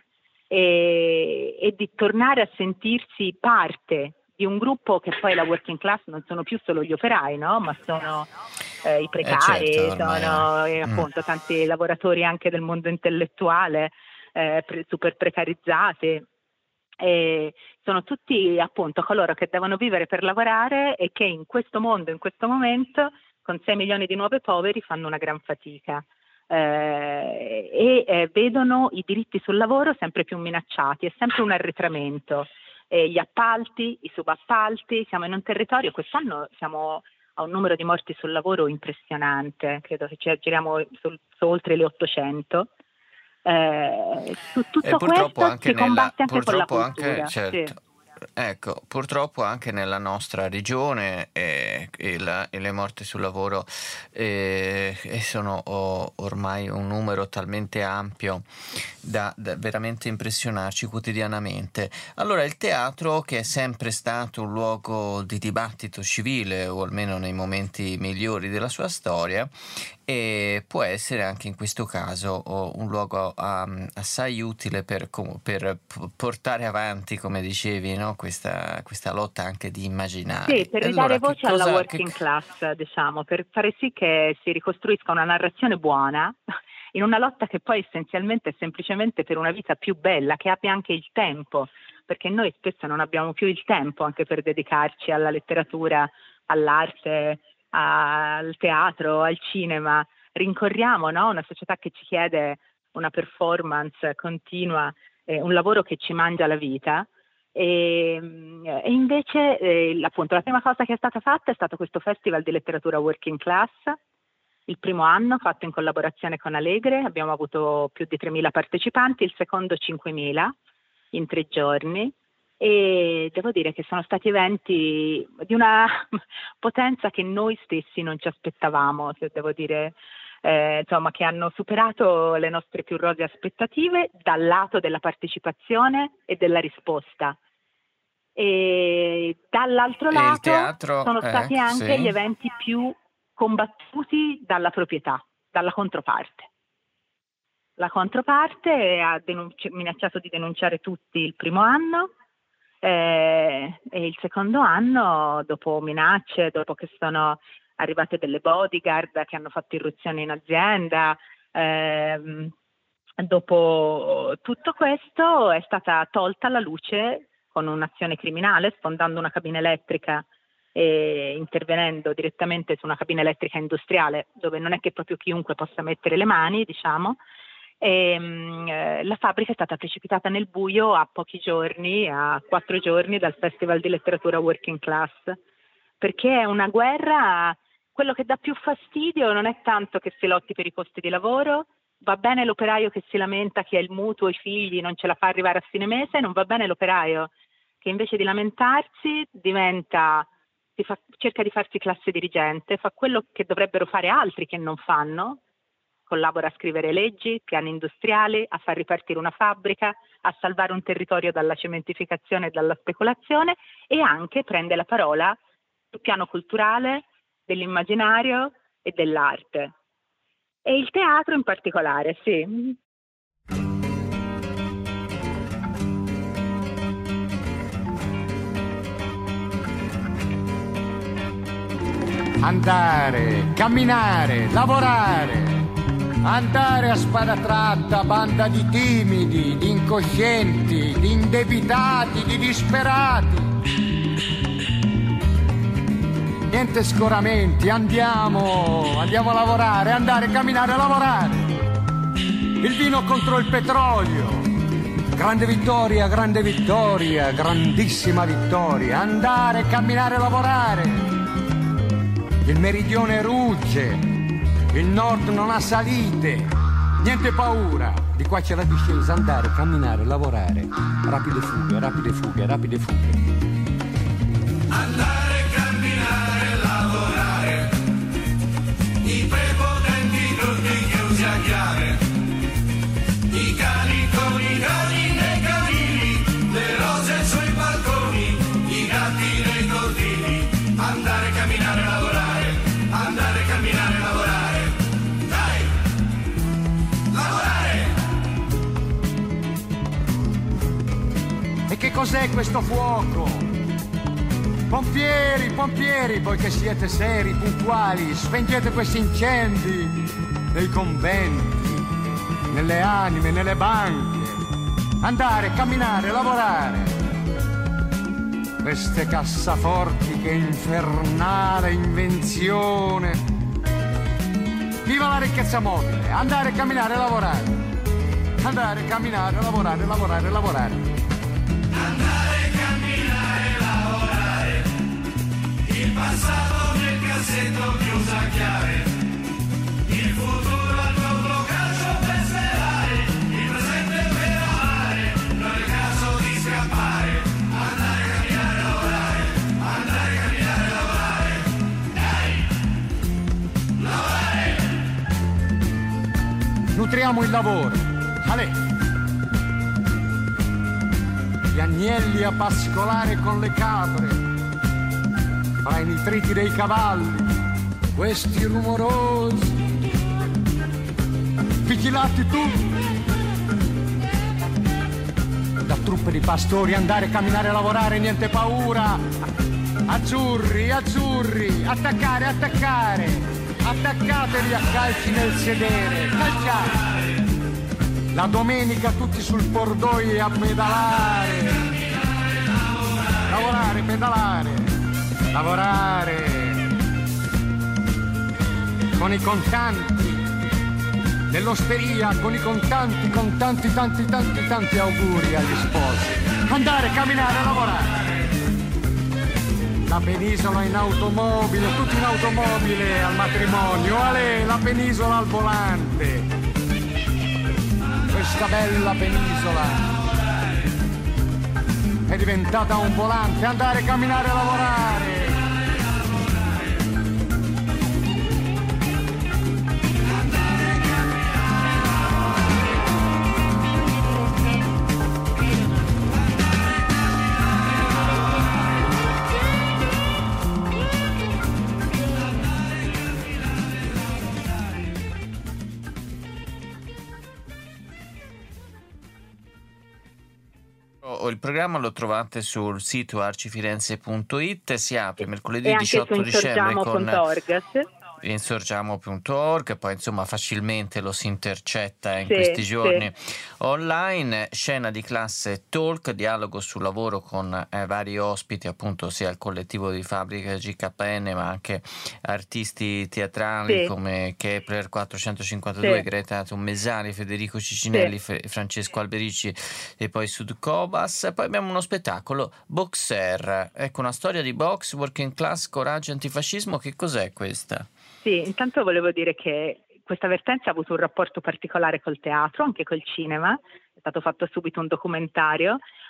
e, e di tornare a sentirsi parte di un gruppo che poi la working class non sono più solo gli operai, no? Ma sono eh, i precari, eh certo, ormai sono eh, mm. appunto tanti lavoratori anche del mondo intellettuale, eh, pre- super precarizzati. E sono tutti appunto coloro che devono vivere per lavorare e che in questo mondo, in questo momento, con sei milioni di nuovi poveri, fanno una gran fatica. Eh, e eh, vedono i diritti sul lavoro sempre più minacciati, è sempre un arretramento. Eh, gli appalti, i subappalti, siamo in un territorio, quest'anno siamo a un numero di morti sul lavoro impressionante, credo che ci aggiriamo sul, su oltre le ottocento. Eh, su tutto e purtroppo questo anche si nella, combatte anche con la purtroppo cultura. anche, certo. Sì. Ecco, purtroppo anche nella nostra regione eh, e, la, e le morti sul lavoro eh, e sono oh, ormai un numero talmente ampio da, da veramente impressionarci quotidianamente. Allora, il teatro, che è sempre stato un luogo di dibattito civile, o almeno nei momenti migliori della sua storia, e può essere anche in questo caso oh, un luogo um, assai utile per, per portare avanti, come dicevi, no? questa, questa lotta anche di immaginari. Sì, per allora, ridare voce cosa, alla working che... class, diciamo, per fare sì che si ricostruisca una narrazione buona in una lotta che poi essenzialmente è semplicemente per una vita più bella, che abbia anche il tempo, perché noi spesso non abbiamo più il tempo anche per dedicarci alla letteratura, all'arte, al teatro, al cinema. Rincorriamo, no? Una società che ci chiede una performance continua, eh, un lavoro che ci mangia la vita. E, e invece eh, appunto la prima cosa che è stata fatta è stato questo festival di letteratura working class, il primo anno fatto in collaborazione con Alegre, abbiamo avuto più di tremila partecipanti, il secondo cinquemila in tre giorni, e devo dire che sono stati eventi di una potenza che noi stessi non ci aspettavamo, se devo dire, eh, insomma, che hanno superato le nostre più rosee aspettative dal lato della partecipazione e della risposta. E dall'altro E il lato teatro, sono eh, stati anche sì. gli eventi più combattuti dalla proprietà, dalla controparte. La controparte ha denunci- minacciato di denunciare tutti il primo anno, eh, e il secondo anno, dopo minacce, dopo che sono arrivate delle bodyguard che hanno fatto irruzione in azienda, ehm, dopo tutto questo è stata tolta la luce con un'azione criminale, sfondando una cabina elettrica e intervenendo direttamente su una cabina elettrica industriale, dove non è che proprio chiunque possa mettere le mani, diciamo. E, mh, la fabbrica è stata precipitata nel buio a pochi giorni, a quattro giorni dal Festival di Letteratura Working Class, perché è una guerra. Quello che dà più fastidio non è tanto che si lotti per i posti di lavoro, va bene l'operaio che si lamenta che ha il mutuo, i figli, non ce la fa arrivare a fine mese, non va bene l'operaio che invece di lamentarsi diventa si fa, cerca di farsi classe dirigente, fa quello che dovrebbero fare altri che non fanno, collabora a scrivere leggi, piani industriali, a far ripartire una fabbrica, a salvare un territorio dalla cementificazione e dalla speculazione, e anche prende la parola sul piano culturale, dell'immaginario e dell'arte. E il teatro in particolare, sì. Andare, camminare, lavorare. Andare a spada tratta, banda di timidi, di incoscienti, di indebitati, di disperati. Niente scoramenti, andiamo, andiamo a lavorare, andare, camminare, lavorare. Il vino contro il petrolio. Grande vittoria, grande vittoria, grandissima vittoria. Andare, camminare, lavorare. Il meridione rugge. Il nord non ha salite, niente paura. Di qua c'è la discesa, andare, camminare, lavorare. Rapide fughe, rapide fughe, rapide fughe. Andare, camminare, lavorare. I prepotenti tutti chiusi a chiave. I cani con i cani nei camini, le rose sui balconi, i gatti nei cortili. Andare, camminare, lavorare. Andare, camminare, lavorare. Che cos'è questo fuoco? Pompieri, pompieri, poiché siete seri, puntuali, spengete questi incendi nei conventi, nelle anime, nelle banche. Andare, camminare, lavorare. Queste cassaforti, che infernale invenzione. Viva la ricchezza mobile! Andare, camminare, lavorare. Andare, camminare, lavorare, lavorare, lavorare. Andare, camminare, lavorare. Il passato nel cassetto chiuso a chiave. Il futuro al nuovo calcio per sperare. Il presente per amare. Non è il caso di scappare. Andare, camminare, lavorare. Andare, camminare, lavorare. Dai! Lavorare! Nutriamo il lavoro. Ale! Gli agnelli a pascolare con le capre, fra i nitriti dei cavalli, questi rumorosi, vigilati tutti, da truppe di pastori. Andare, camminare, lavorare, niente paura. Azzurri, azzurri, attaccare, attaccare, attaccatevi a calci nel sedere, calciate. La domenica tutti sul cordoglio a pedalare. Lavorare, pedalare. Lavorare. Con i contanti. Nell'osteria con i contanti, con tanti, tanti, tanti, tanti auguri agli sposi. Andare, camminare, lavorare. La penisola in automobile, tutti in automobile al matrimonio. Ale, la penisola al volante. Questa bella penisola è diventata un volante. Andare, camminare, lavorare. Il programma lo trovate sul sito arcifirenze punto it, si apre mercoledì e anche diciotto su dicembre con insorgiamo punto org. insorgiamo punto org, poi insomma facilmente lo si intercetta in sì, questi giorni sì. online. Scena di classe talk, dialogo sul lavoro con eh, vari ospiti, appunto sia il collettivo di Fabbrica G K N ma anche artisti teatrali sì. come Kepler quattrocentocinquantadue, sì. Greta Tommesari, Federico Cicinelli, sì. Francesco Alberici e poi Sud Cobas. Poi abbiamo uno spettacolo Boxer, ecco, una storia di box, working class, coraggio, antifascismo. Che cos'è questa? Sì, intanto volevo dire che questa vertenza ha avuto un rapporto particolare col teatro, anche col cinema. È stato fatto subito un documentario,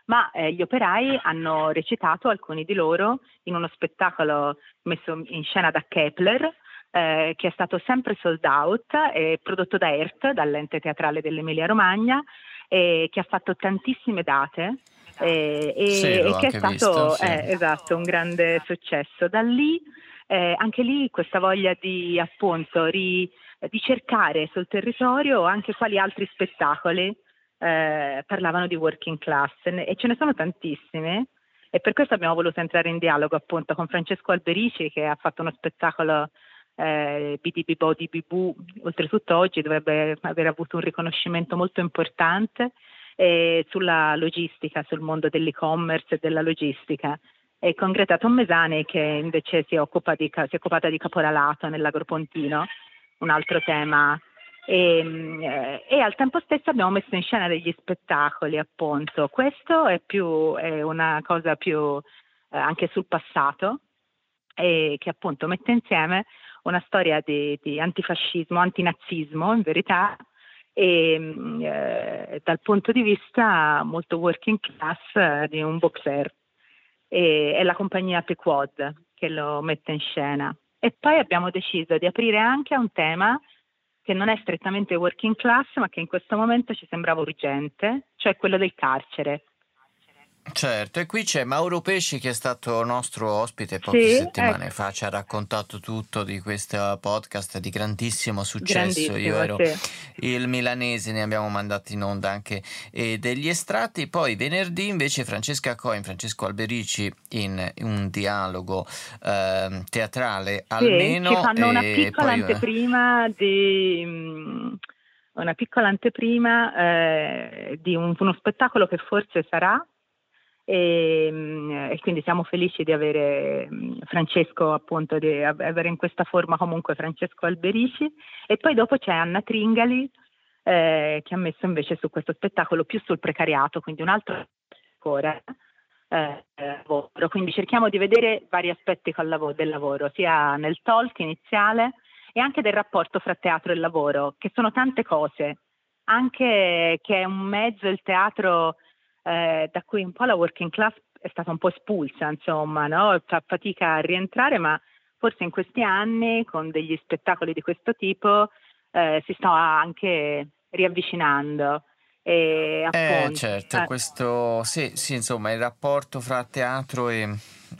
ma eh, gli operai hanno recitato, alcuni di loro, in uno spettacolo messo in scena da Kepler, eh, che è stato sempre sold out, e prodotto da E R T, dall'ente teatrale dell'Emilia Romagna, e che ha fatto tantissime date. Eh, e, Sì, l'ho e che è anche stato visto, sì. eh, esatto, un grande successo. Da lì, eh, anche lì, questa voglia di appunto ri, di cercare sul territorio anche quali altri spettacoli eh, parlavano di working class, e ce ne sono tantissime, e per questo abbiamo voluto entrare in dialogo appunto con Francesco Alberici, che ha fatto uno spettacolo eh, B D B Bo di Bibù, oltretutto oggi dovrebbe aver avuto un riconoscimento molto importante, eh, sulla logistica, sul mondo dell'e-commerce e della logistica, e con Greta Tommesani, che invece si, occupa di, si è occupata di caporalato nell'Agropontino, un altro tema. E, eh, e al tempo stesso abbiamo messo in scena degli spettacoli, appunto. Questo è più è una cosa più eh, anche sul passato, e che appunto mette insieme una storia di, di antifascismo, antinazismo in verità, e eh, dal punto di vista molto working class eh, di un boxer, e è la compagnia Pequod che lo mette in scena. E poi abbiamo deciso di aprire anche a un tema che non è strettamente working class, ma che in questo momento ci sembrava urgente, cioè quello del carcere. Certo, e qui c'è Mauro Pesci, che è stato nostro ospite poche Sì, settimane ecco. fa, ci ha raccontato tutto di questo podcast di grandissimo successo. Grandissimo, Io ero sì. il milanese, ne abbiamo mandati in onda anche eh, degli estratti. Poi venerdì invece Francesca Coin, Francesco Alberici in un dialogo eh, teatrale almeno. Sì, ci fanno una e piccola poi, anteprima di... mh, una piccola anteprima eh, di un, uno spettacolo che forse sarà, e, e quindi siamo felici di avere Francesco, appunto, di avere in questa forma comunque Francesco Alberici. E poi dopo c'è Anna Tringali eh, che ha messo invece su questo spettacolo più sul precariato, quindi un altro ancora eh, lavoro. Quindi cerchiamo di vedere vari aspetti col lavoro, del lavoro, sia nel talk iniziale e anche del rapporto fra teatro e lavoro, che sono tante cose, anche che è un mezzo, il teatro, Eh, da cui un po' la working class è stata un po' espulsa, insomma, no? Fa fatica a rientrare, ma forse in questi anni, con degli spettacoli di questo tipo, eh, si sta anche riavvicinando. E Eh, appunto, certo, eh, questo sì, sì, insomma, il rapporto fra teatro e,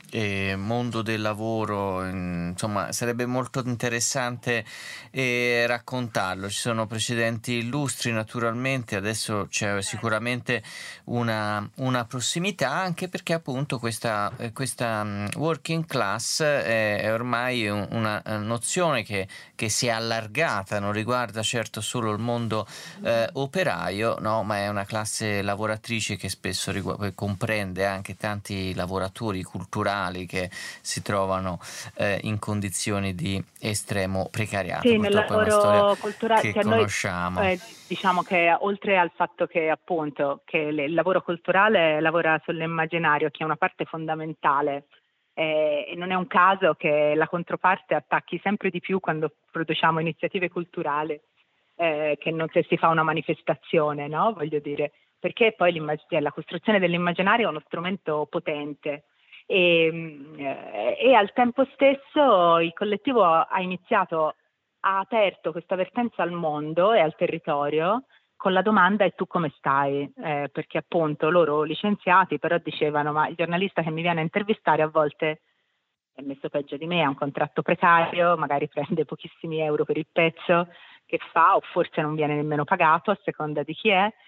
e mondo del lavoro, mm, insomma, sarebbe molto interessante eh, raccontarlo. Ci sono precedenti illustri, naturalmente, adesso c'è sicuramente una, una prossimità, anche perché appunto questa, eh, questa mm, working class è, è ormai un- una eh, nozione che, che si è allargata, non riguarda certo solo il mondo eh, operaio, no, ma è una classe lavoratrice che spesso rigu- comprende anche tanti lavoratori culturali che si trovano eh, in condizioni di estremo precariato. sì, nel Purtroppo è una storia lavoro culturale, che cioè noi conosciamo. eh, diciamo che oltre al fatto che appunto che le- il lavoro culturale lavora sull'immaginario, che è una parte fondamentale, eh, e non è un caso che la controparte attacchi sempre di più quando produciamo iniziative culturali, eh, che non se si fa una manifestazione, no? Voglio dire, perché poi l'immag- la costruzione dell'immaginario è uno strumento potente. E, mh, eh, e al tempo stesso il collettivo ha iniziato, ha aperto questa vertenza al mondo e al territorio con la domanda: e tu come stai? Eh, perché appunto loro licenziati però dicevano: ma il giornalista che mi viene a intervistare a volte è messo peggio di me, ha un contratto precario, magari prende pochissimi euro per il pezzo che fa, o forse non viene nemmeno pagato a seconda di chi è,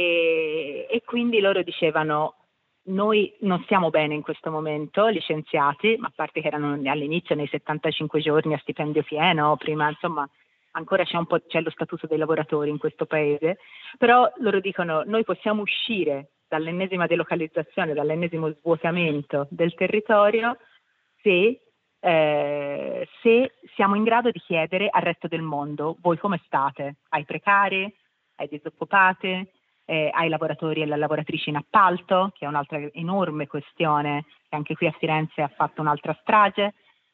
e, e quindi loro dicevano: noi non stiamo bene in questo momento, licenziati, ma a parte che erano all'inizio nei settantacinque giorni a stipendio pieno, prima insomma ancora c'è un po', c'è lo statuto dei lavoratori in questo paese, però loro dicono: noi possiamo uscire dall'ennesima delocalizzazione, dall'ennesimo svuotamento del territorio se, eh, se siamo in grado di chiedere al resto del mondo: voi come state? Ai precari, ai disoccupati, eh, ai lavoratori e alle lavoratrici in appalto, che è un'altra enorme questione, che anche qui a Firenze ha fatto un'altra strage,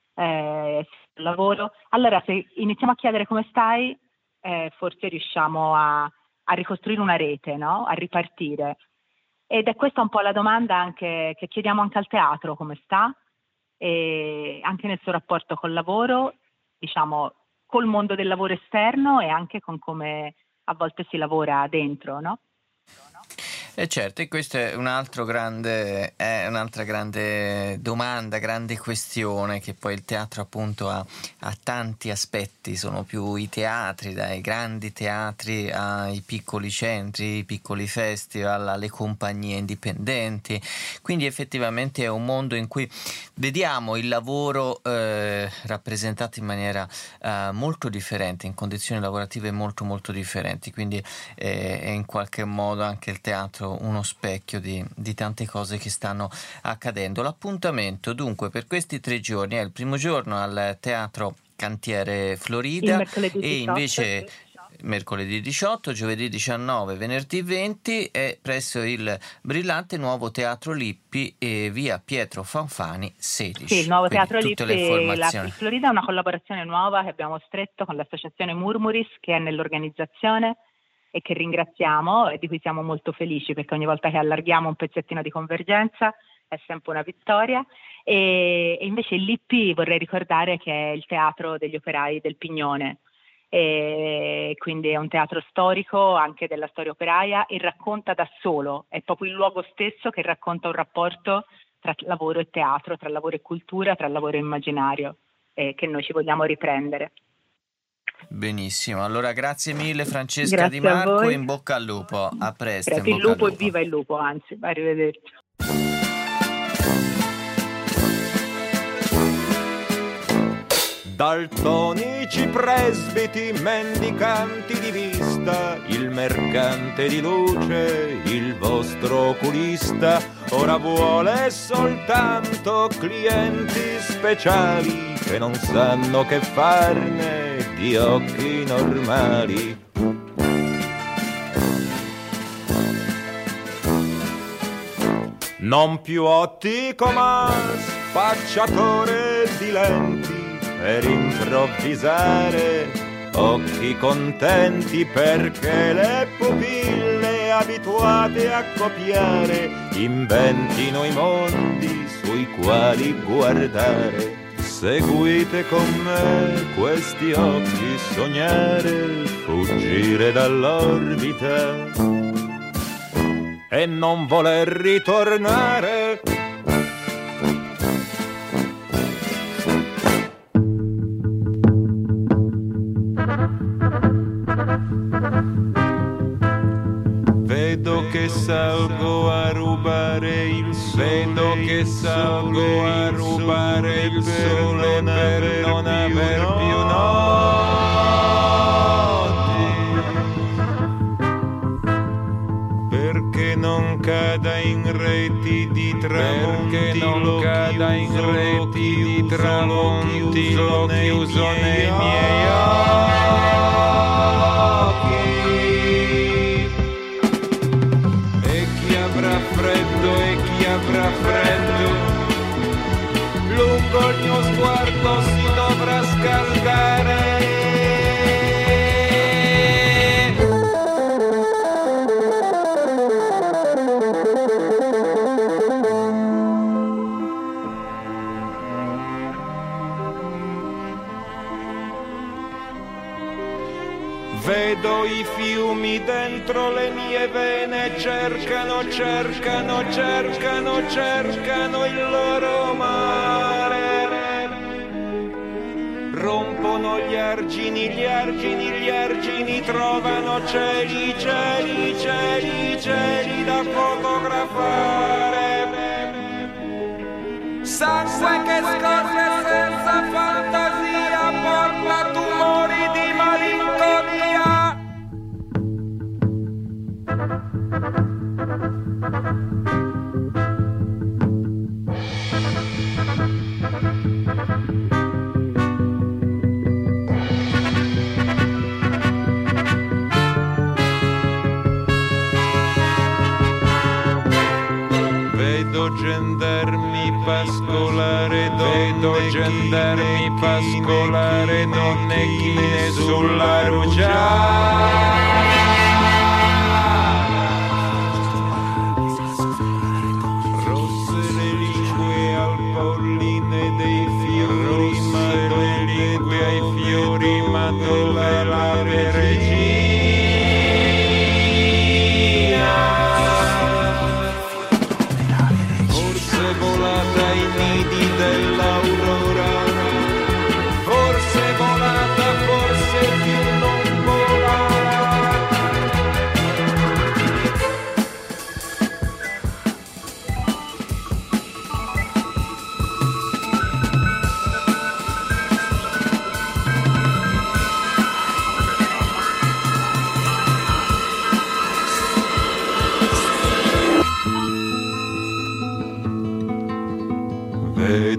eh, lavoro. Allora, se iniziamo a chiedere come stai, eh, forse riusciamo a, a ricostruire una rete, no? A ripartire. ed è questa un po' la domanda anche che chiediamo anche al teatro, come sta, e anche nel suo rapporto col lavoro, diciamo col mondo del lavoro esterno e anche con come a volte si lavora dentro, no? E certo, e questa è un altro grande, è un'altra grande domanda, grande questione, che poi il teatro appunto ha, ha tanti aspetti, sono più i teatri, dai grandi teatri ai piccoli centri, i piccoli festival, alle compagnie indipendenti, quindi effettivamente è un mondo in cui vediamo il lavoro eh, rappresentato in maniera eh, molto differente, in condizioni lavorative molto molto differenti, quindi eh, è in qualche modo anche il teatro uno specchio di, di tante cose che stanno accadendo. L'appuntamento dunque per questi tre giorni è il primo giorno al Teatro Cantiere Florida e invece mercoledì diciotto, giovedì diciannove, venerdì venti è presso il brillante nuovo Teatro Lippi e via Pietro Fanfani sedici. Sì, il nuovo Quindi Teatro tutte le Lippi, informazioni. la Florida è una collaborazione nuova che abbiamo stretto con l'associazione Murmuris, che è nell'organizzazione e che ringraziamo e di cui siamo molto felici, perché ogni volta che allarghiamo un pezzettino di convergenza è sempre una vittoria. E, e invece il Lippi vorrei ricordare che è il teatro degli operai del Pignone, e quindi è un teatro storico anche della storia operaia e racconta da solo, è proprio il luogo stesso che racconta un rapporto tra lavoro e teatro, tra lavoro e cultura, tra lavoro e immaginario, eh, che noi ci vogliamo riprendere. Benissimo, allora grazie mille Francesca Grazie Di Marco, a voi. in bocca al lupo, a presto. Grazie, in il bocca lupo al e viva il lupo, anzi, arrivederci. Daltonici presbiti, mendicanti di vista, il mercante di luce, il vostro oculista, ora vuole soltanto clienti speciali che non sanno che farne di occhi normali. Non più ottico ma spacciatore di lenti, per improvvisare occhi contenti, perché le pupille abituate a copiare inventino i mondi sui quali guardare. Seguite con me questi occhi sognare, fuggire dall'orbita e non voler ritornare. Vedo che salgo a rubare il sole, vedo che salgo a rubare il sole per non aver più noti, perché non cada in reti di tramonti, perché non cada in reti di tramonti, lo chiuso nei miei occhi. Freddo e chi avrà freddo, lungo il mio sguardo si dovrà scaldare. Vedo i fiumi dentro le mie vene, cercano, cercano, cercano, cercano il loro mare. Rompono gli argini, gli argini, gli argini, trovano cieli, cieli, cieli, cieli da fotografare. Sangue che scorre senza fantasia, porta tumori di malinconia. Vedo gendarmi pascolare, vedo gendarmi pascolare, donne chine sulla rugiada.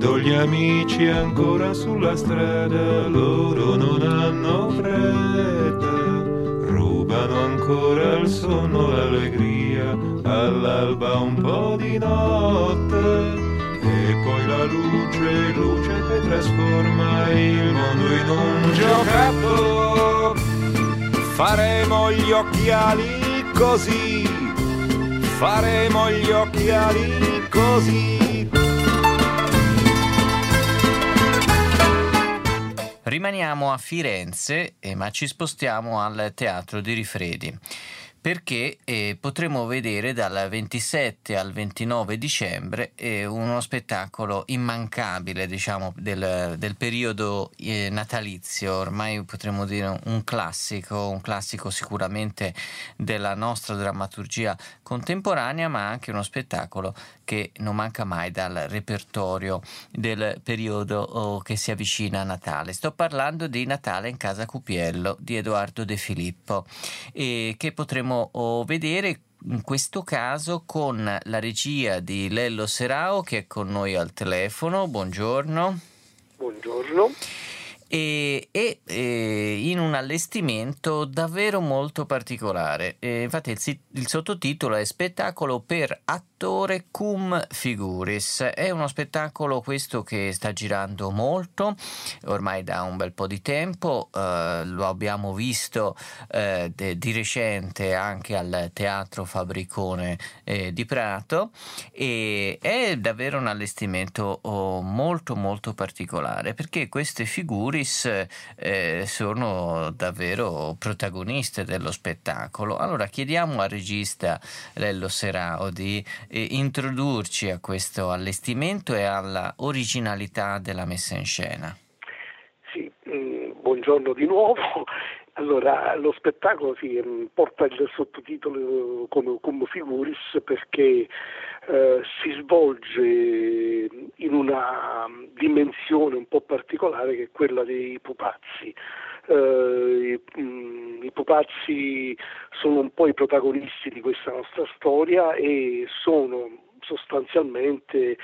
Vedo gli amici ancora sulla strada, loro non hanno fretta, rubano ancora il sonno, l'allegria, all'alba un po' di notte. E poi la luce, luce che trasforma il mondo in un giocattolo. Faremo gli occhiali così, faremo gli occhiali così. Rimaniamo a Firenze, eh, ma ci spostiamo al Teatro di Rifredi, perché eh, potremo vedere dal ventisette al ventinove dicembre eh, uno spettacolo immancabile, diciamo, del, del periodo eh, natalizio, ormai potremmo dire un classico, un classico sicuramente della nostra drammaturgia contemporanea, ma anche uno spettacolo che non manca mai dal repertorio del periodo oh, che si avvicina a Natale. Sto parlando di Natale in casa Cupiello di Edoardo De Filippo, e che potremo o vedere in questo caso con la regia di Lello Serao, che è con noi al telefono. Buongiorno. Buongiorno. E, e, e in un allestimento davvero molto particolare. E infatti il, il sottotitolo è Spettacolo per attore cum figuris. È uno spettacolo questo che sta girando molto ormai da un bel po' di tempo, eh, lo abbiamo visto eh, de, di recente anche al Teatro Fabbricone eh, di Prato, e è davvero un allestimento oh, molto molto particolare, perché queste figuris Eh, sono davvero protagoniste dello spettacolo. Allora chiediamo al regista Lello Serao di eh, introdurci a questo allestimento e alla originalità della messa in scena. Sì, mh, buongiorno di nuovo. Allora, lo spettacolo si sì, porta il sottotitolo come, come figuris perché eh, si svolge in una dimensione un po' particolare, che è quella dei pupazzi. Eh, i, mh, I pupazzi sono un po' i protagonisti di questa nostra storia e sono sostanzialmente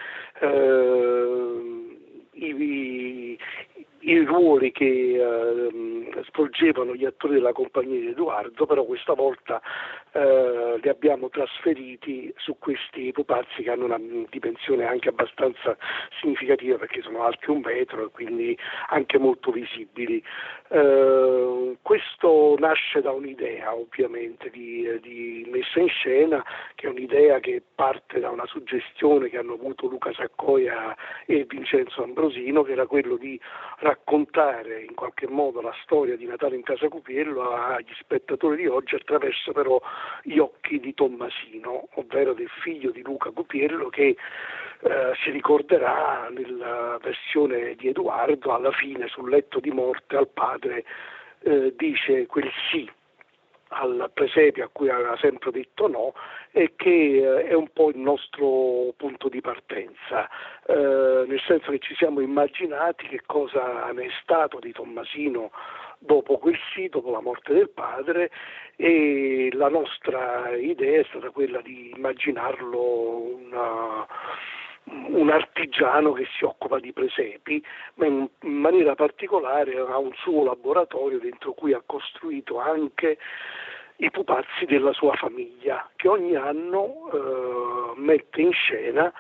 eh, i, i ruoli che eh, svolgevano gli attori della compagnia di Edoardo, però questa volta eh, li abbiamo trasferiti su questi pupazzi che hanno una dimensione anche abbastanza significativa, perché sono alti un metro e quindi anche molto visibili. Eh, questo nasce da un'idea ovviamente di, di messa in scena, che è un'idea che parte da una suggestione che hanno avuto Luca Saccoia e Vincenzo Ambrosino, che era quello di raccontare in qualche modo la storia di Natale in casa Cupiello agli spettatori di oggi attraverso però gli occhi di Tommasino, ovvero del figlio di Luca Cupiello, che eh, si ricorderà nella versione di Edoardo alla fine sul letto di morte al padre eh, dice quel sì al presepio a cui aveva sempre detto no, e che eh, è un po' il nostro punto di partenza, eh, nel senso che ci siamo immaginati che cosa ne è stato di Tommasino dopo quel sì, dopo la morte del padre, e la nostra idea è stata quella di immaginarlo una un artigiano che si occupa di presepi, ma in maniera particolare ha un suo laboratorio dentro cui ha costruito anche i pupazzi della sua famiglia, che ogni anno eh, mette in scena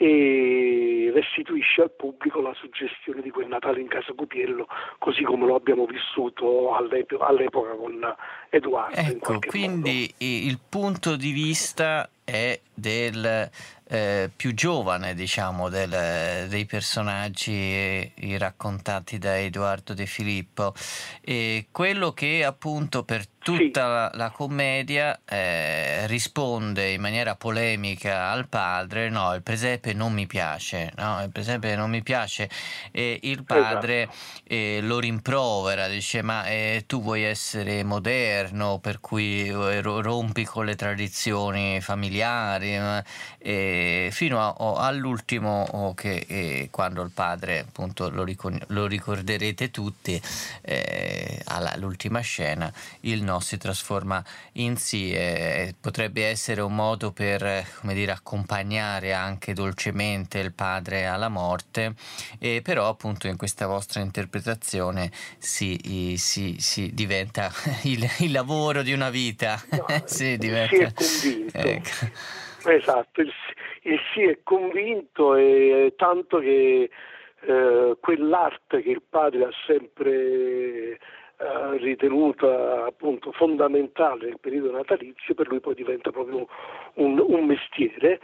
e restituisce al pubblico la suggestione di quel Natale in casa Cupiello, così come lo abbiamo vissuto all'ep- all'epoca con Edoardo. Ecco, quindi modo. il punto di vista è del eh, più giovane, diciamo, del, dei personaggi eh, raccontati da Edoardo De Filippo, e quello che appunto per tutta sì. la, la commedia eh, risponde in maniera polemica al padre: no, il presepe non mi piace, no, il presepe non mi piace, e il padre esatto. eh, lo rimprovera, dice: ma eh, tu vuoi essere moderno, per cui rompi con le tradizioni familiari, vari, eh, fino a, o, all'ultimo o che eh, quando il padre, appunto, lo, ricon- lo ricorderete tutti, eh, all'ultima scena il no si trasforma in sì. Eh, potrebbe essere un modo per, come dire, accompagnare anche dolcemente il padre alla morte, eh, però appunto in questa vostra interpretazione si, si, si diventa il, il lavoro di una vita. No, si, diventa, si è convinto. Ecco. Esatto, il, il sì è convinto, e tanto che eh, quell'arte che il padre ha sempre eh, ritenuta appunto fondamentale nel periodo natalizio, per lui poi diventa proprio un, un mestiere,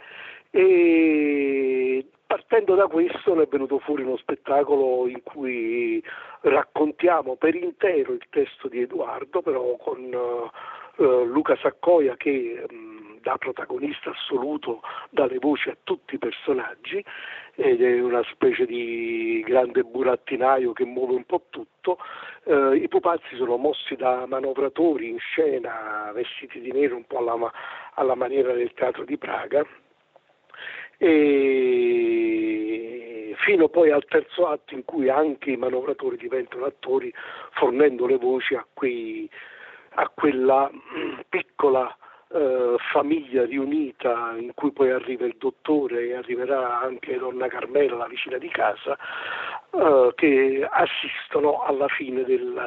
e partendo da questo ne è venuto fuori uno spettacolo in cui raccontiamo per intero il testo di Edoardo, però con uh, Luca Saccoia che um, dà protagonista assoluto, dà le voci a tutti i personaggi, ed è una specie di grande burattinaio che muove un po' tutto. Uh, I pupazzi sono mossi da manovratori in scena vestiti di nero, un po' alla, alla maniera del teatro di Praga, e fino poi al terzo atto in cui anche i manovratori diventano attori, fornendo le voci a, quei, a quella piccola eh, famiglia riunita in cui poi arriva il dottore e arriverà anche donna Carmela, la vicina di casa, eh, che assistono alla fine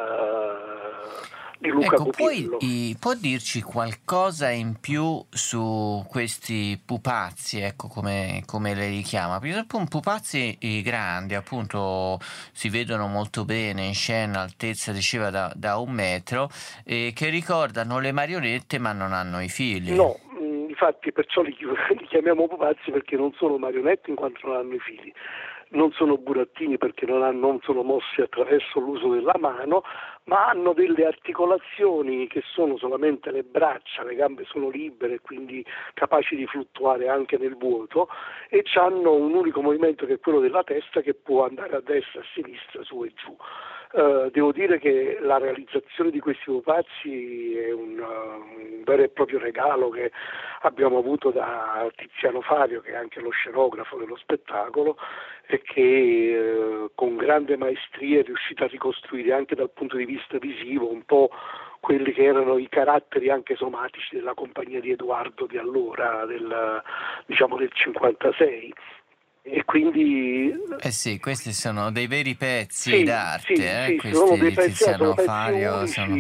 del... di Luca Ecco, Cupiello. poi può dirci qualcosa in più su questi pupazzi, ecco, come, come lei li chiama? Perché sono pupazzi grandi, appunto, si vedono molto bene in scena, altezza diceva da, da un metro, e che ricordano le marionette ma non hanno i figli. No, mh, infatti perciò li, li chiamiamo pupazzi, perché non sono marionette in quanto non hanno i fili. Non sono burattini perché non, hanno, non sono mossi attraverso l'uso della mano, ma hanno delle articolazioni che sono solamente le braccia, le gambe sono libere, quindi capaci di fluttuare anche nel vuoto, e hanno un unico movimento che è quello della testa, che può andare a destra, a sinistra, su e giù. Uh, devo dire che la realizzazione di questi pupazzi è un, uh, un vero e proprio regalo che abbiamo avuto da Tiziano Fario, che è anche lo scenografo dello spettacolo, e che uh, con grande maestria è riuscito a ricostruire anche dal punto di vista visivo un po' quelli che erano i caratteri anche somatici della compagnia di Edoardo di allora, del, diciamo del cinquantasei. E quindi eh sì, questi sono dei veri pezzi sì, d'arte, sì, eh? sì, Questi sono dei di pezzi, Tiziano sono pezzi Fario unici, sono...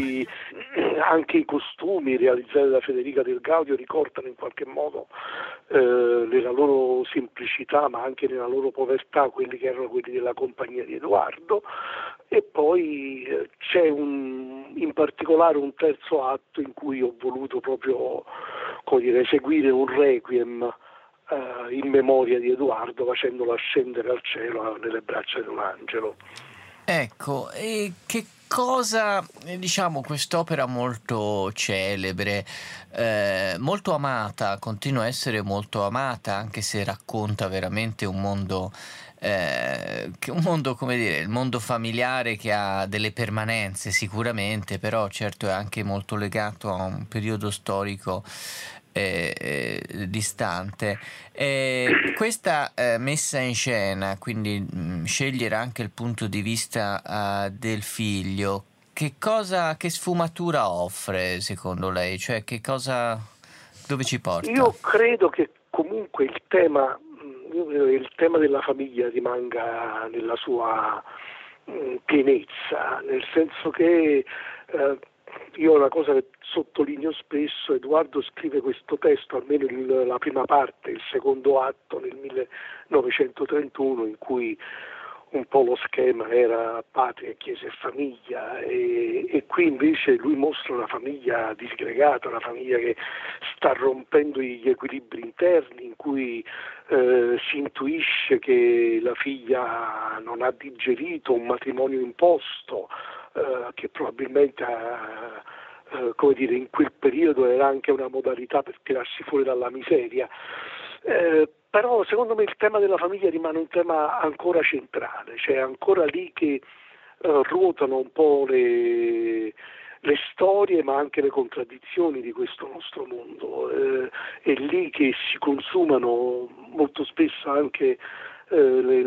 anche i costumi realizzati da Federica Del Gaudio ricordano in qualche modo eh, nella loro semplicità, ma anche nella loro povertà, quelli che erano quelli della compagnia di Edoardo. E poi eh, c'è un, in particolare un terzo atto in cui ho voluto proprio, come dire, eseguire un requiem Uh, in memoria di Edoardo, facendolo ascendere al cielo nelle braccia di un angelo. Ecco, e che cosa, diciamo, quest'opera molto celebre, eh, molto amata, continua a essere molto amata, anche se racconta veramente un mondo, eh, che un mondo, come dire, il mondo familiare, che ha delle permanenze sicuramente, però certo è anche molto legato a un periodo storico Eh, eh, distante. Eh, questa eh, messa in scena, quindi mh, scegliere anche il punto di vista uh, del figlio, che cosa, che sfumatura offre secondo lei? Cioè, che cosa, dove ci porta? Io credo che comunque il tema, il tema della famiglia rimanga nella sua mh, pienezza, nel senso che eh, io una cosa che sottolineo spesso: Edoardo scrive questo testo, almeno il, la prima parte, il secondo atto, nel millenovecentotrentuno, in cui un po' lo schema era patria, chiesa e famiglia, e, e qui invece lui mostra una famiglia disgregata, una famiglia che sta rompendo gli equilibri interni, in cui eh, si intuisce che la figlia non ha digerito un matrimonio imposto, eh, che probabilmente ha, eh, come dire, in quel periodo era anche una modalità per tirarsi fuori dalla miseria. Eh, però secondo me il tema della famiglia rimane un tema ancora centrale, cioè ancora lì che eh, ruotano un po' le, le storie ma anche le contraddizioni di questo nostro mondo. Eh, è lì che si consumano molto spesso anche eh, le,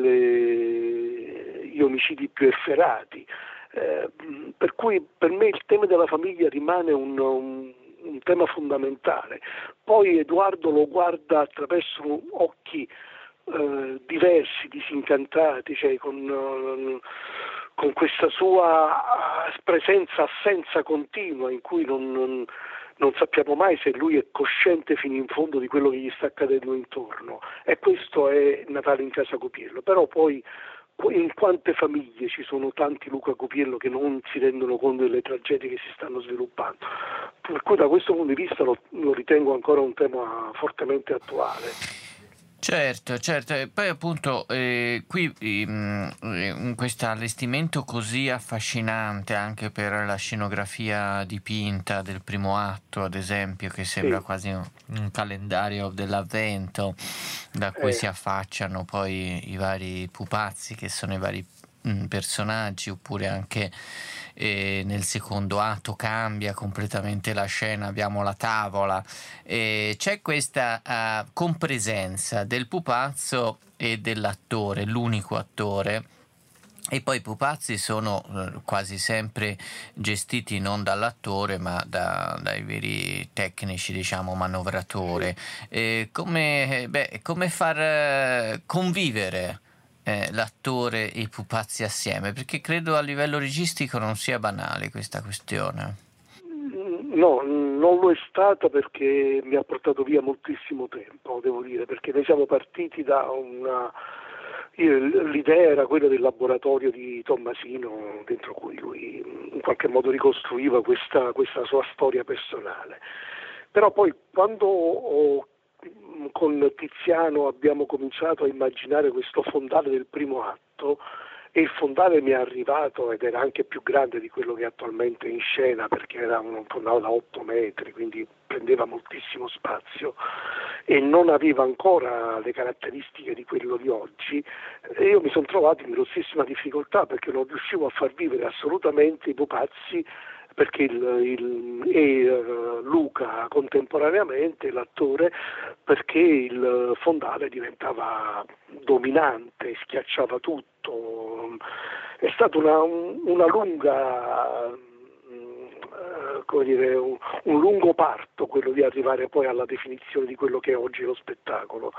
le, gli omicidi più efferati. Eh, per cui per me il tema della famiglia rimane un, un, un tema fondamentale. Poi Edoardo lo guarda attraverso occhi eh, diversi, disincantati, cioè con, uh, con questa sua presenza, assenza continua in cui non, non, non sappiamo mai se lui è cosciente fino in fondo di quello che gli sta accadendo intorno, e questo è Natale in casa Copiello. Però poi in quante famiglie ci sono tanti Luca Copiello che non si rendono conto delle tragedie che si stanno sviluppando, per cui da questo punto di vista lo, lo ritengo ancora un tema fortemente attuale. Certo, certo, e poi appunto eh, qui in eh, questo allestimento così affascinante anche per la scenografia dipinta del primo atto, ad esempio, che sembra Sì. quasi un, un calendario dell'avvento da cui Eh. si affacciano poi i vari pupazzi che sono i vari mh, personaggi, oppure anche e nel secondo atto cambia completamente la scena, abbiamo la tavola, e c'è questa uh, compresenza del pupazzo e dell'attore, l'unico attore, e poi i pupazzi sono uh, quasi sempre gestiti non dall'attore ma da, dai veri tecnici, diciamo manovratori. E come, beh, come far uh, convivere Eh, l'attore e i pupazzi assieme, perché credo a livello registico non sia banale questa questione. No, non lo è stata, perché mi ha portato via moltissimo tempo, devo dire, perché noi siamo partiti da una... l'idea era quella del laboratorio di Tommasino, dentro cui lui in qualche modo ricostruiva questa, questa sua storia personale. Però poi quando ho con Tiziano abbiamo cominciato a immaginare questo fondale del primo atto, e il fondale mi è arrivato ed era anche più grande di quello che è attualmente in scena, perché era un fondale da otto metri, quindi prendeva moltissimo spazio e non aveva ancora le caratteristiche di quello di oggi, e io mi sono trovato in grossissima difficoltà perché non riuscivo a far vivere assolutamente i pupazzi, perché il, il, e uh, Luca contemporaneamente, l'attore, perché il fondale diventava dominante, schiacciava tutto. È stata una, una lunga, uh, come dire, un, un lungo parto quello di arrivare poi alla definizione di quello che è oggi lo spettacolo.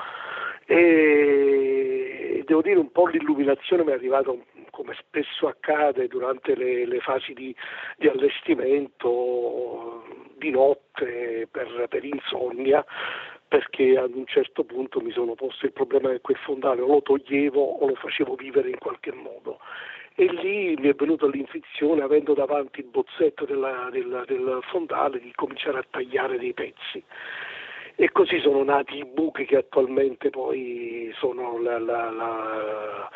E devo dire, un po' l'illuminazione mi è arrivata, come spesso accade durante le, le fasi di, di allestimento, di notte, per, per insonnia, perché ad un certo punto mi sono posto il problema che quel fondale o lo toglievo o lo facevo vivere in qualche modo. E lì mi è venuta l'intuizione, avendo davanti il bozzetto della, della, del fondale, di cominciare a tagliare dei pezzi. E così sono nati i buchi che attualmente poi sono la, la, la,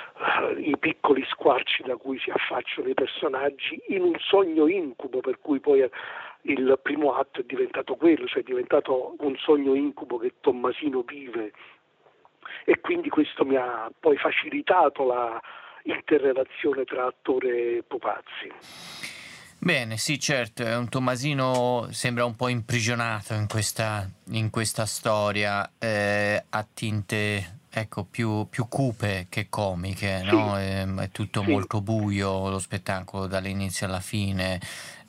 i piccoli squarci da cui si affacciano i personaggi, in un sogno incubo, per cui poi il primo atto è diventato quello, cioè è diventato un sogno incubo che Tommasino vive, e quindi questo mi ha poi facilitato la interrelazione tra attore e pupazzi. Bene, sì, certo, è un Tommasino, sembra un po' imprigionato in questa, in questa storia, eh, a tinte, ecco, più, più cupe che comiche, Sì. no? È, è tutto Sì. molto buio, lo spettacolo dall'inizio alla fine,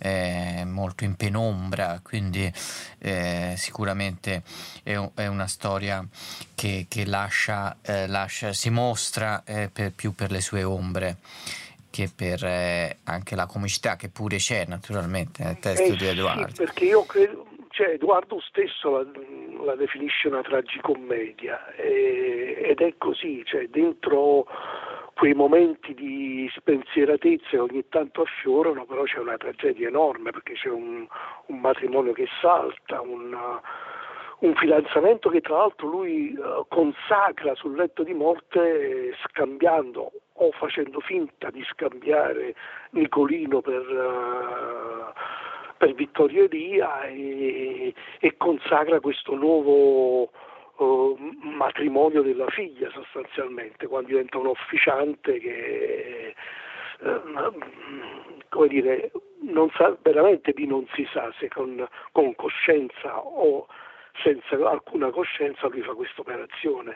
è molto in penombra, quindi eh, sicuramente è, è una storia che, che lascia, eh, lascia, si mostra eh, per, più per le sue ombre che per eh, anche la comicità che pure c'è naturalmente nel testo eh di Edoardo. Sì, perché io credo, cioè Edoardo stesso la, la definisce una tragicommedia, e, ed è così, cioè dentro quei momenti di spensieratezza che ogni tanto affiorano, però c'è una tragedia enorme, perché c'è un, un matrimonio che salta, un, un fidanzamento che tra l'altro lui uh, consacra sul letto di morte, scambiando o facendo finta di scambiare Nicolino per, uh, per Vittorio Elia, e, e consacra questo nuovo uh, matrimonio della figlia, sostanzialmente, quando diventa un officiante che, uh, come dire, non sa, veramente di non si sa se con, con coscienza o senza alcuna coscienza lui fa questa operazione.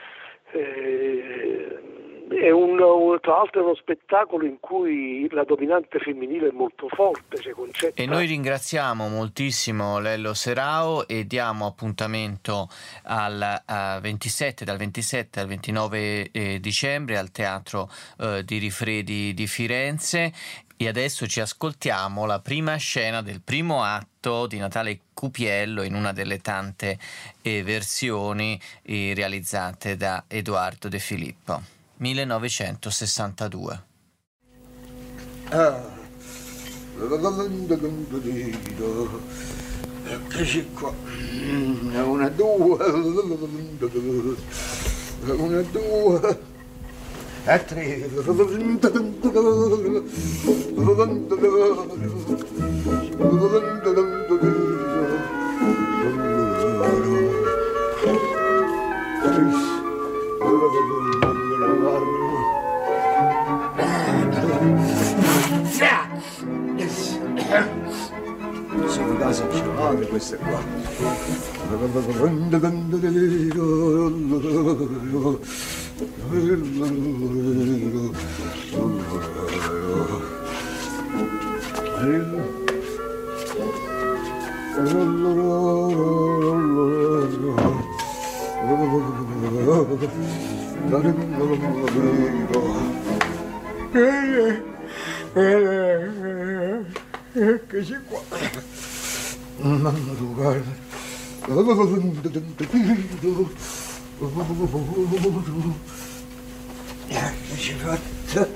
Eh, è un, tra l'altro è uno spettacolo in cui la dominante femminile è molto forte, cioè Concetta. E noi ringraziamo moltissimo Lello Serao e diamo appuntamento al uh, ventisette, dal ventisette al ventinove eh, dicembre al Teatro uh, di Rifredi di Firenze. E adesso ci ascoltiamo la prima scena del primo atto di Natale Cupiello in una delle tante eh, versioni eh, realizzate da Edoardo De Filippo, millenovecentosessantadue. Ah. Eccoci qua. Una, due, una, due. A tre. Sono case gelate queste qua. Eccoci qua. Guarda. Eccoci fatta.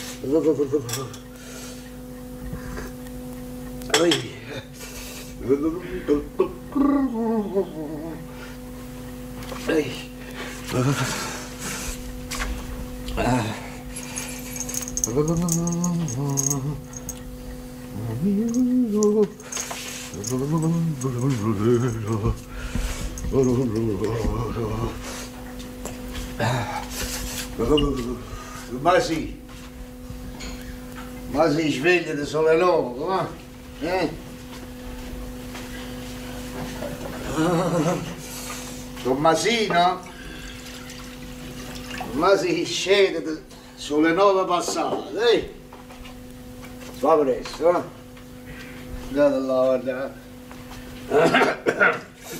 Ma sì, ma si sveglia di sole nuovo, ma? Eh? Tommasino? Ma si scende di sole nuove passate, eh? Fa presto, eh? Andate là, guardate.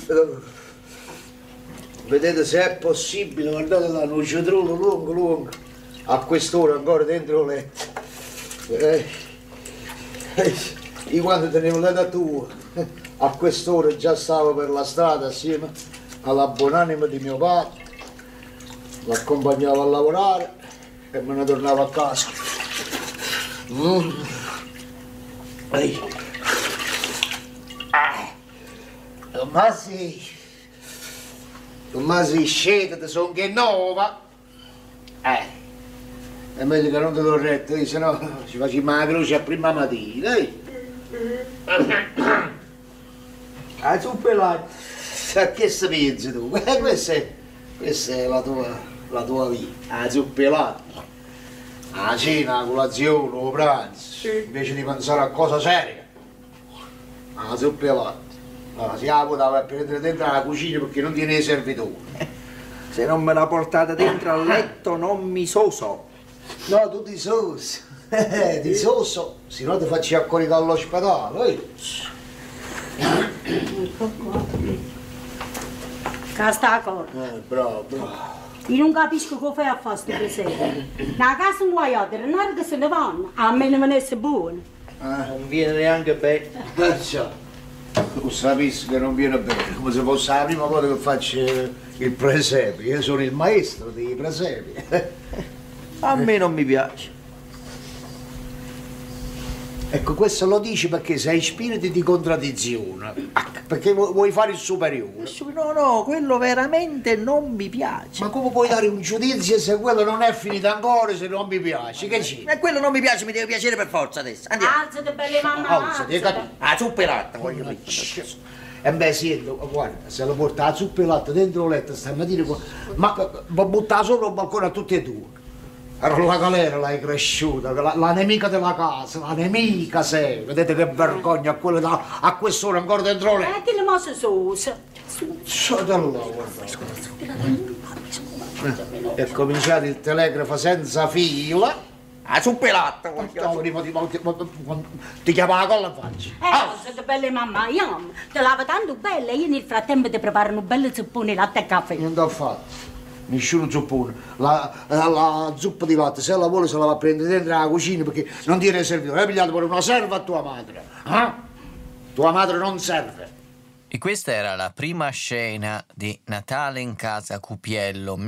Vedete se è possibile, guardate là, un cetrolo lungo, lungo, a quest'ora ancora dentro il letto. Eh, eh, io quando tenevo l'età tua, a quest'ora già stavo per la strada assieme alla buonanima di mio padre, l'accompagnavo a lavorare e me ne tornavo a casa. Mm. Eh. Ah. Ma sì, ma si scende, sono che nova. Eh, è meglio che non te l'ho retto, eh, se no ci facciamo la croce a prima mattina, eh. Ah, tu pelato, a che si pensi tu? Eh, questa è, questa è la tua, la tua vita, ah, tu pelato. La cena, la colazione, il pranzo, sì. Invece di pensare a cosa seria. Ah, tu pelato. Allora, si la poteva prendere dentro la cucina perché non tiene servitore. Se non me la portate dentro al letto non mi soso. No, tu ti sosi. Eh, ti soso, se no ti faccio accorrere all'ospedale. Eh. Che sta a corda. Eh, bravo, bravo. Io non capisco come fai a fare sto presente. Nella casa non vuoi altro, non è che se ne vanno. A me ne venisse buono. Eh, non viene neanche bene. Eh, ciao. Lo capisco che non viene bene, come se fosse la prima volta che faccio il presepe. Io sono il maestro dei presepi. A me non mi piace. Ecco, questo lo dici perché sei spirito di contraddizione, perché vuoi fare il superiore. No, no, quello veramente non mi piace. Ma come puoi dare un giudizio se quello non è finito ancora, se non mi piace? Che c'è? E quello non mi piace, mi deve piacere per forza adesso. Andiamo. Alzate, belle mamma, alzati, hai capito? Ah, zuppa e latte, voglio dire. E beh, sì, guarda, se lo porta la zuppa e latte dentro il letto stamattina, ma va buttata sopra il balcone a tutti e due. Ero la galera, l'hai cresciuta, la, la nemica della casa, la nemica sei. Vedete che vergogna a quello da, a quest'ora ancora dentro lei. Eh, ti le mosse Susa. Ciao da là, guarda. Eh, è cominciato il telegrafo senza fila. Ah, su pelato! Ti chiama la colla e faccio. Eh, oh. Siete belle mamma, io te lavo tanto belle, io nel frattempo ti preparo un bello zuppone latte e caffè. Non t'ho fatto. Nessuno zuppone. La, la, la zuppa di latte, se la vuole se la va a prendere dentro la cucina perché non ti servito. Hai pigliato pure una serva a tua madre. Eh? Tua madre non serve. E questa era la prima scena di Natale in casa Cupiello,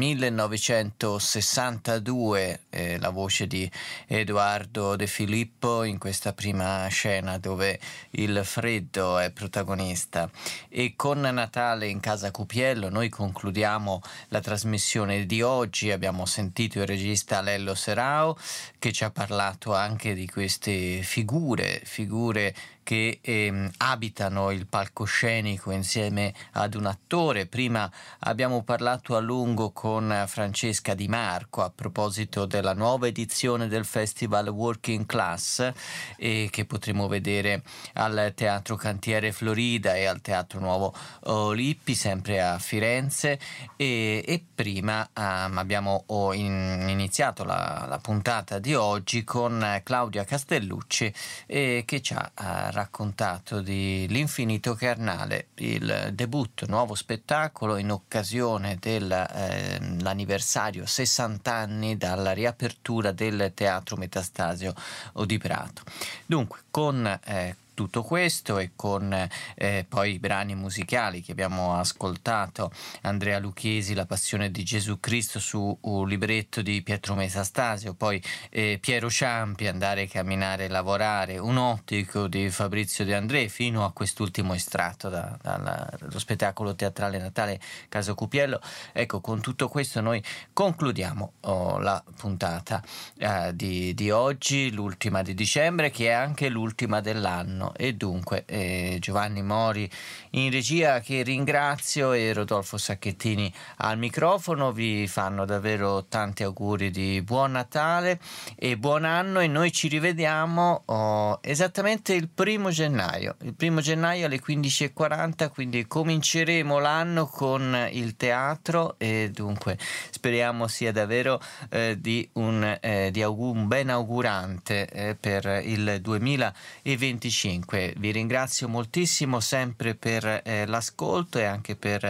millenovecentosessantadue, eh, la voce di Edoardo De Filippo in questa prima scena dove il freddo è protagonista. E con Natale in casa Cupiello noi concludiamo la trasmissione di oggi. Abbiamo sentito il regista Lello Serao che ci ha parlato anche di queste figure, figure che ehm, abitano il palcoscenico insieme ad un attore. Prima abbiamo parlato a lungo con Francesca Di Marco a proposito della nuova edizione del Festival Working Class eh, che potremo vedere al Teatro Cantiere Florida e al Teatro Nuovo oh, Lippi, sempre a Firenze. E, e prima um, abbiamo oh, in, iniziato la, la puntata di oggi con Claudia Castellucci eh, che ci ha uh, raccontato di L'Infinito Carnale, il debutto, nuovo spettacolo in occasione dell'anniversario eh, sessanta anni dalla riapertura del Teatro Metastasio di Prato. Dunque, con eh, tutto questo e con eh, poi i brani musicali che abbiamo ascoltato, Andrea Lucchesi, La Passione di Gesù Cristo su un libretto di Pietro Metastasio, poi eh, Piero Ciampi, Andare, camminare, lavorare, Un ottico di Fabrizio De André, fino a quest'ultimo estratto da, da, dallo spettacolo teatrale Natale Casa Cupiello. Ecco, con tutto questo noi concludiamo oh, la puntata eh, di, di oggi, l'ultima di dicembre, che è anche l'ultima dell'anno. E dunque eh, Giovanni Mori in regia, che ringrazio, e Rodolfo Sacchettini al microfono, vi fanno davvero tanti auguri di buon Natale e buon anno, e noi ci rivediamo oh, esattamente il primo gennaio il primo gennaio alle quindici e quaranta, quindi cominceremo l'anno con il teatro e dunque speriamo sia davvero eh, di, un, eh, di aug- un ben augurante eh, per il duemilaventicinque. Vi ringrazio moltissimo sempre per eh, l'ascolto e anche per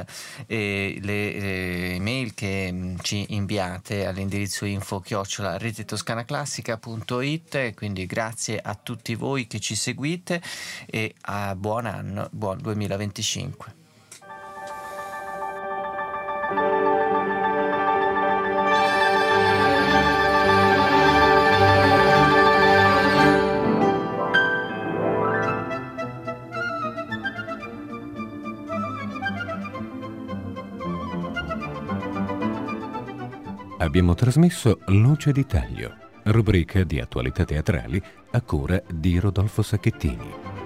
eh, le eh, email che mh, ci inviate all'indirizzo info chiocciola retetoscanaclassica punto it. Quindi grazie a tutti voi che ci seguite e a buon anno, buon duemilaventicinque. Abbiamo trasmesso Luce di Taglio, rubrica di attualità teatrali a cura di Rodolfo Sacchettini.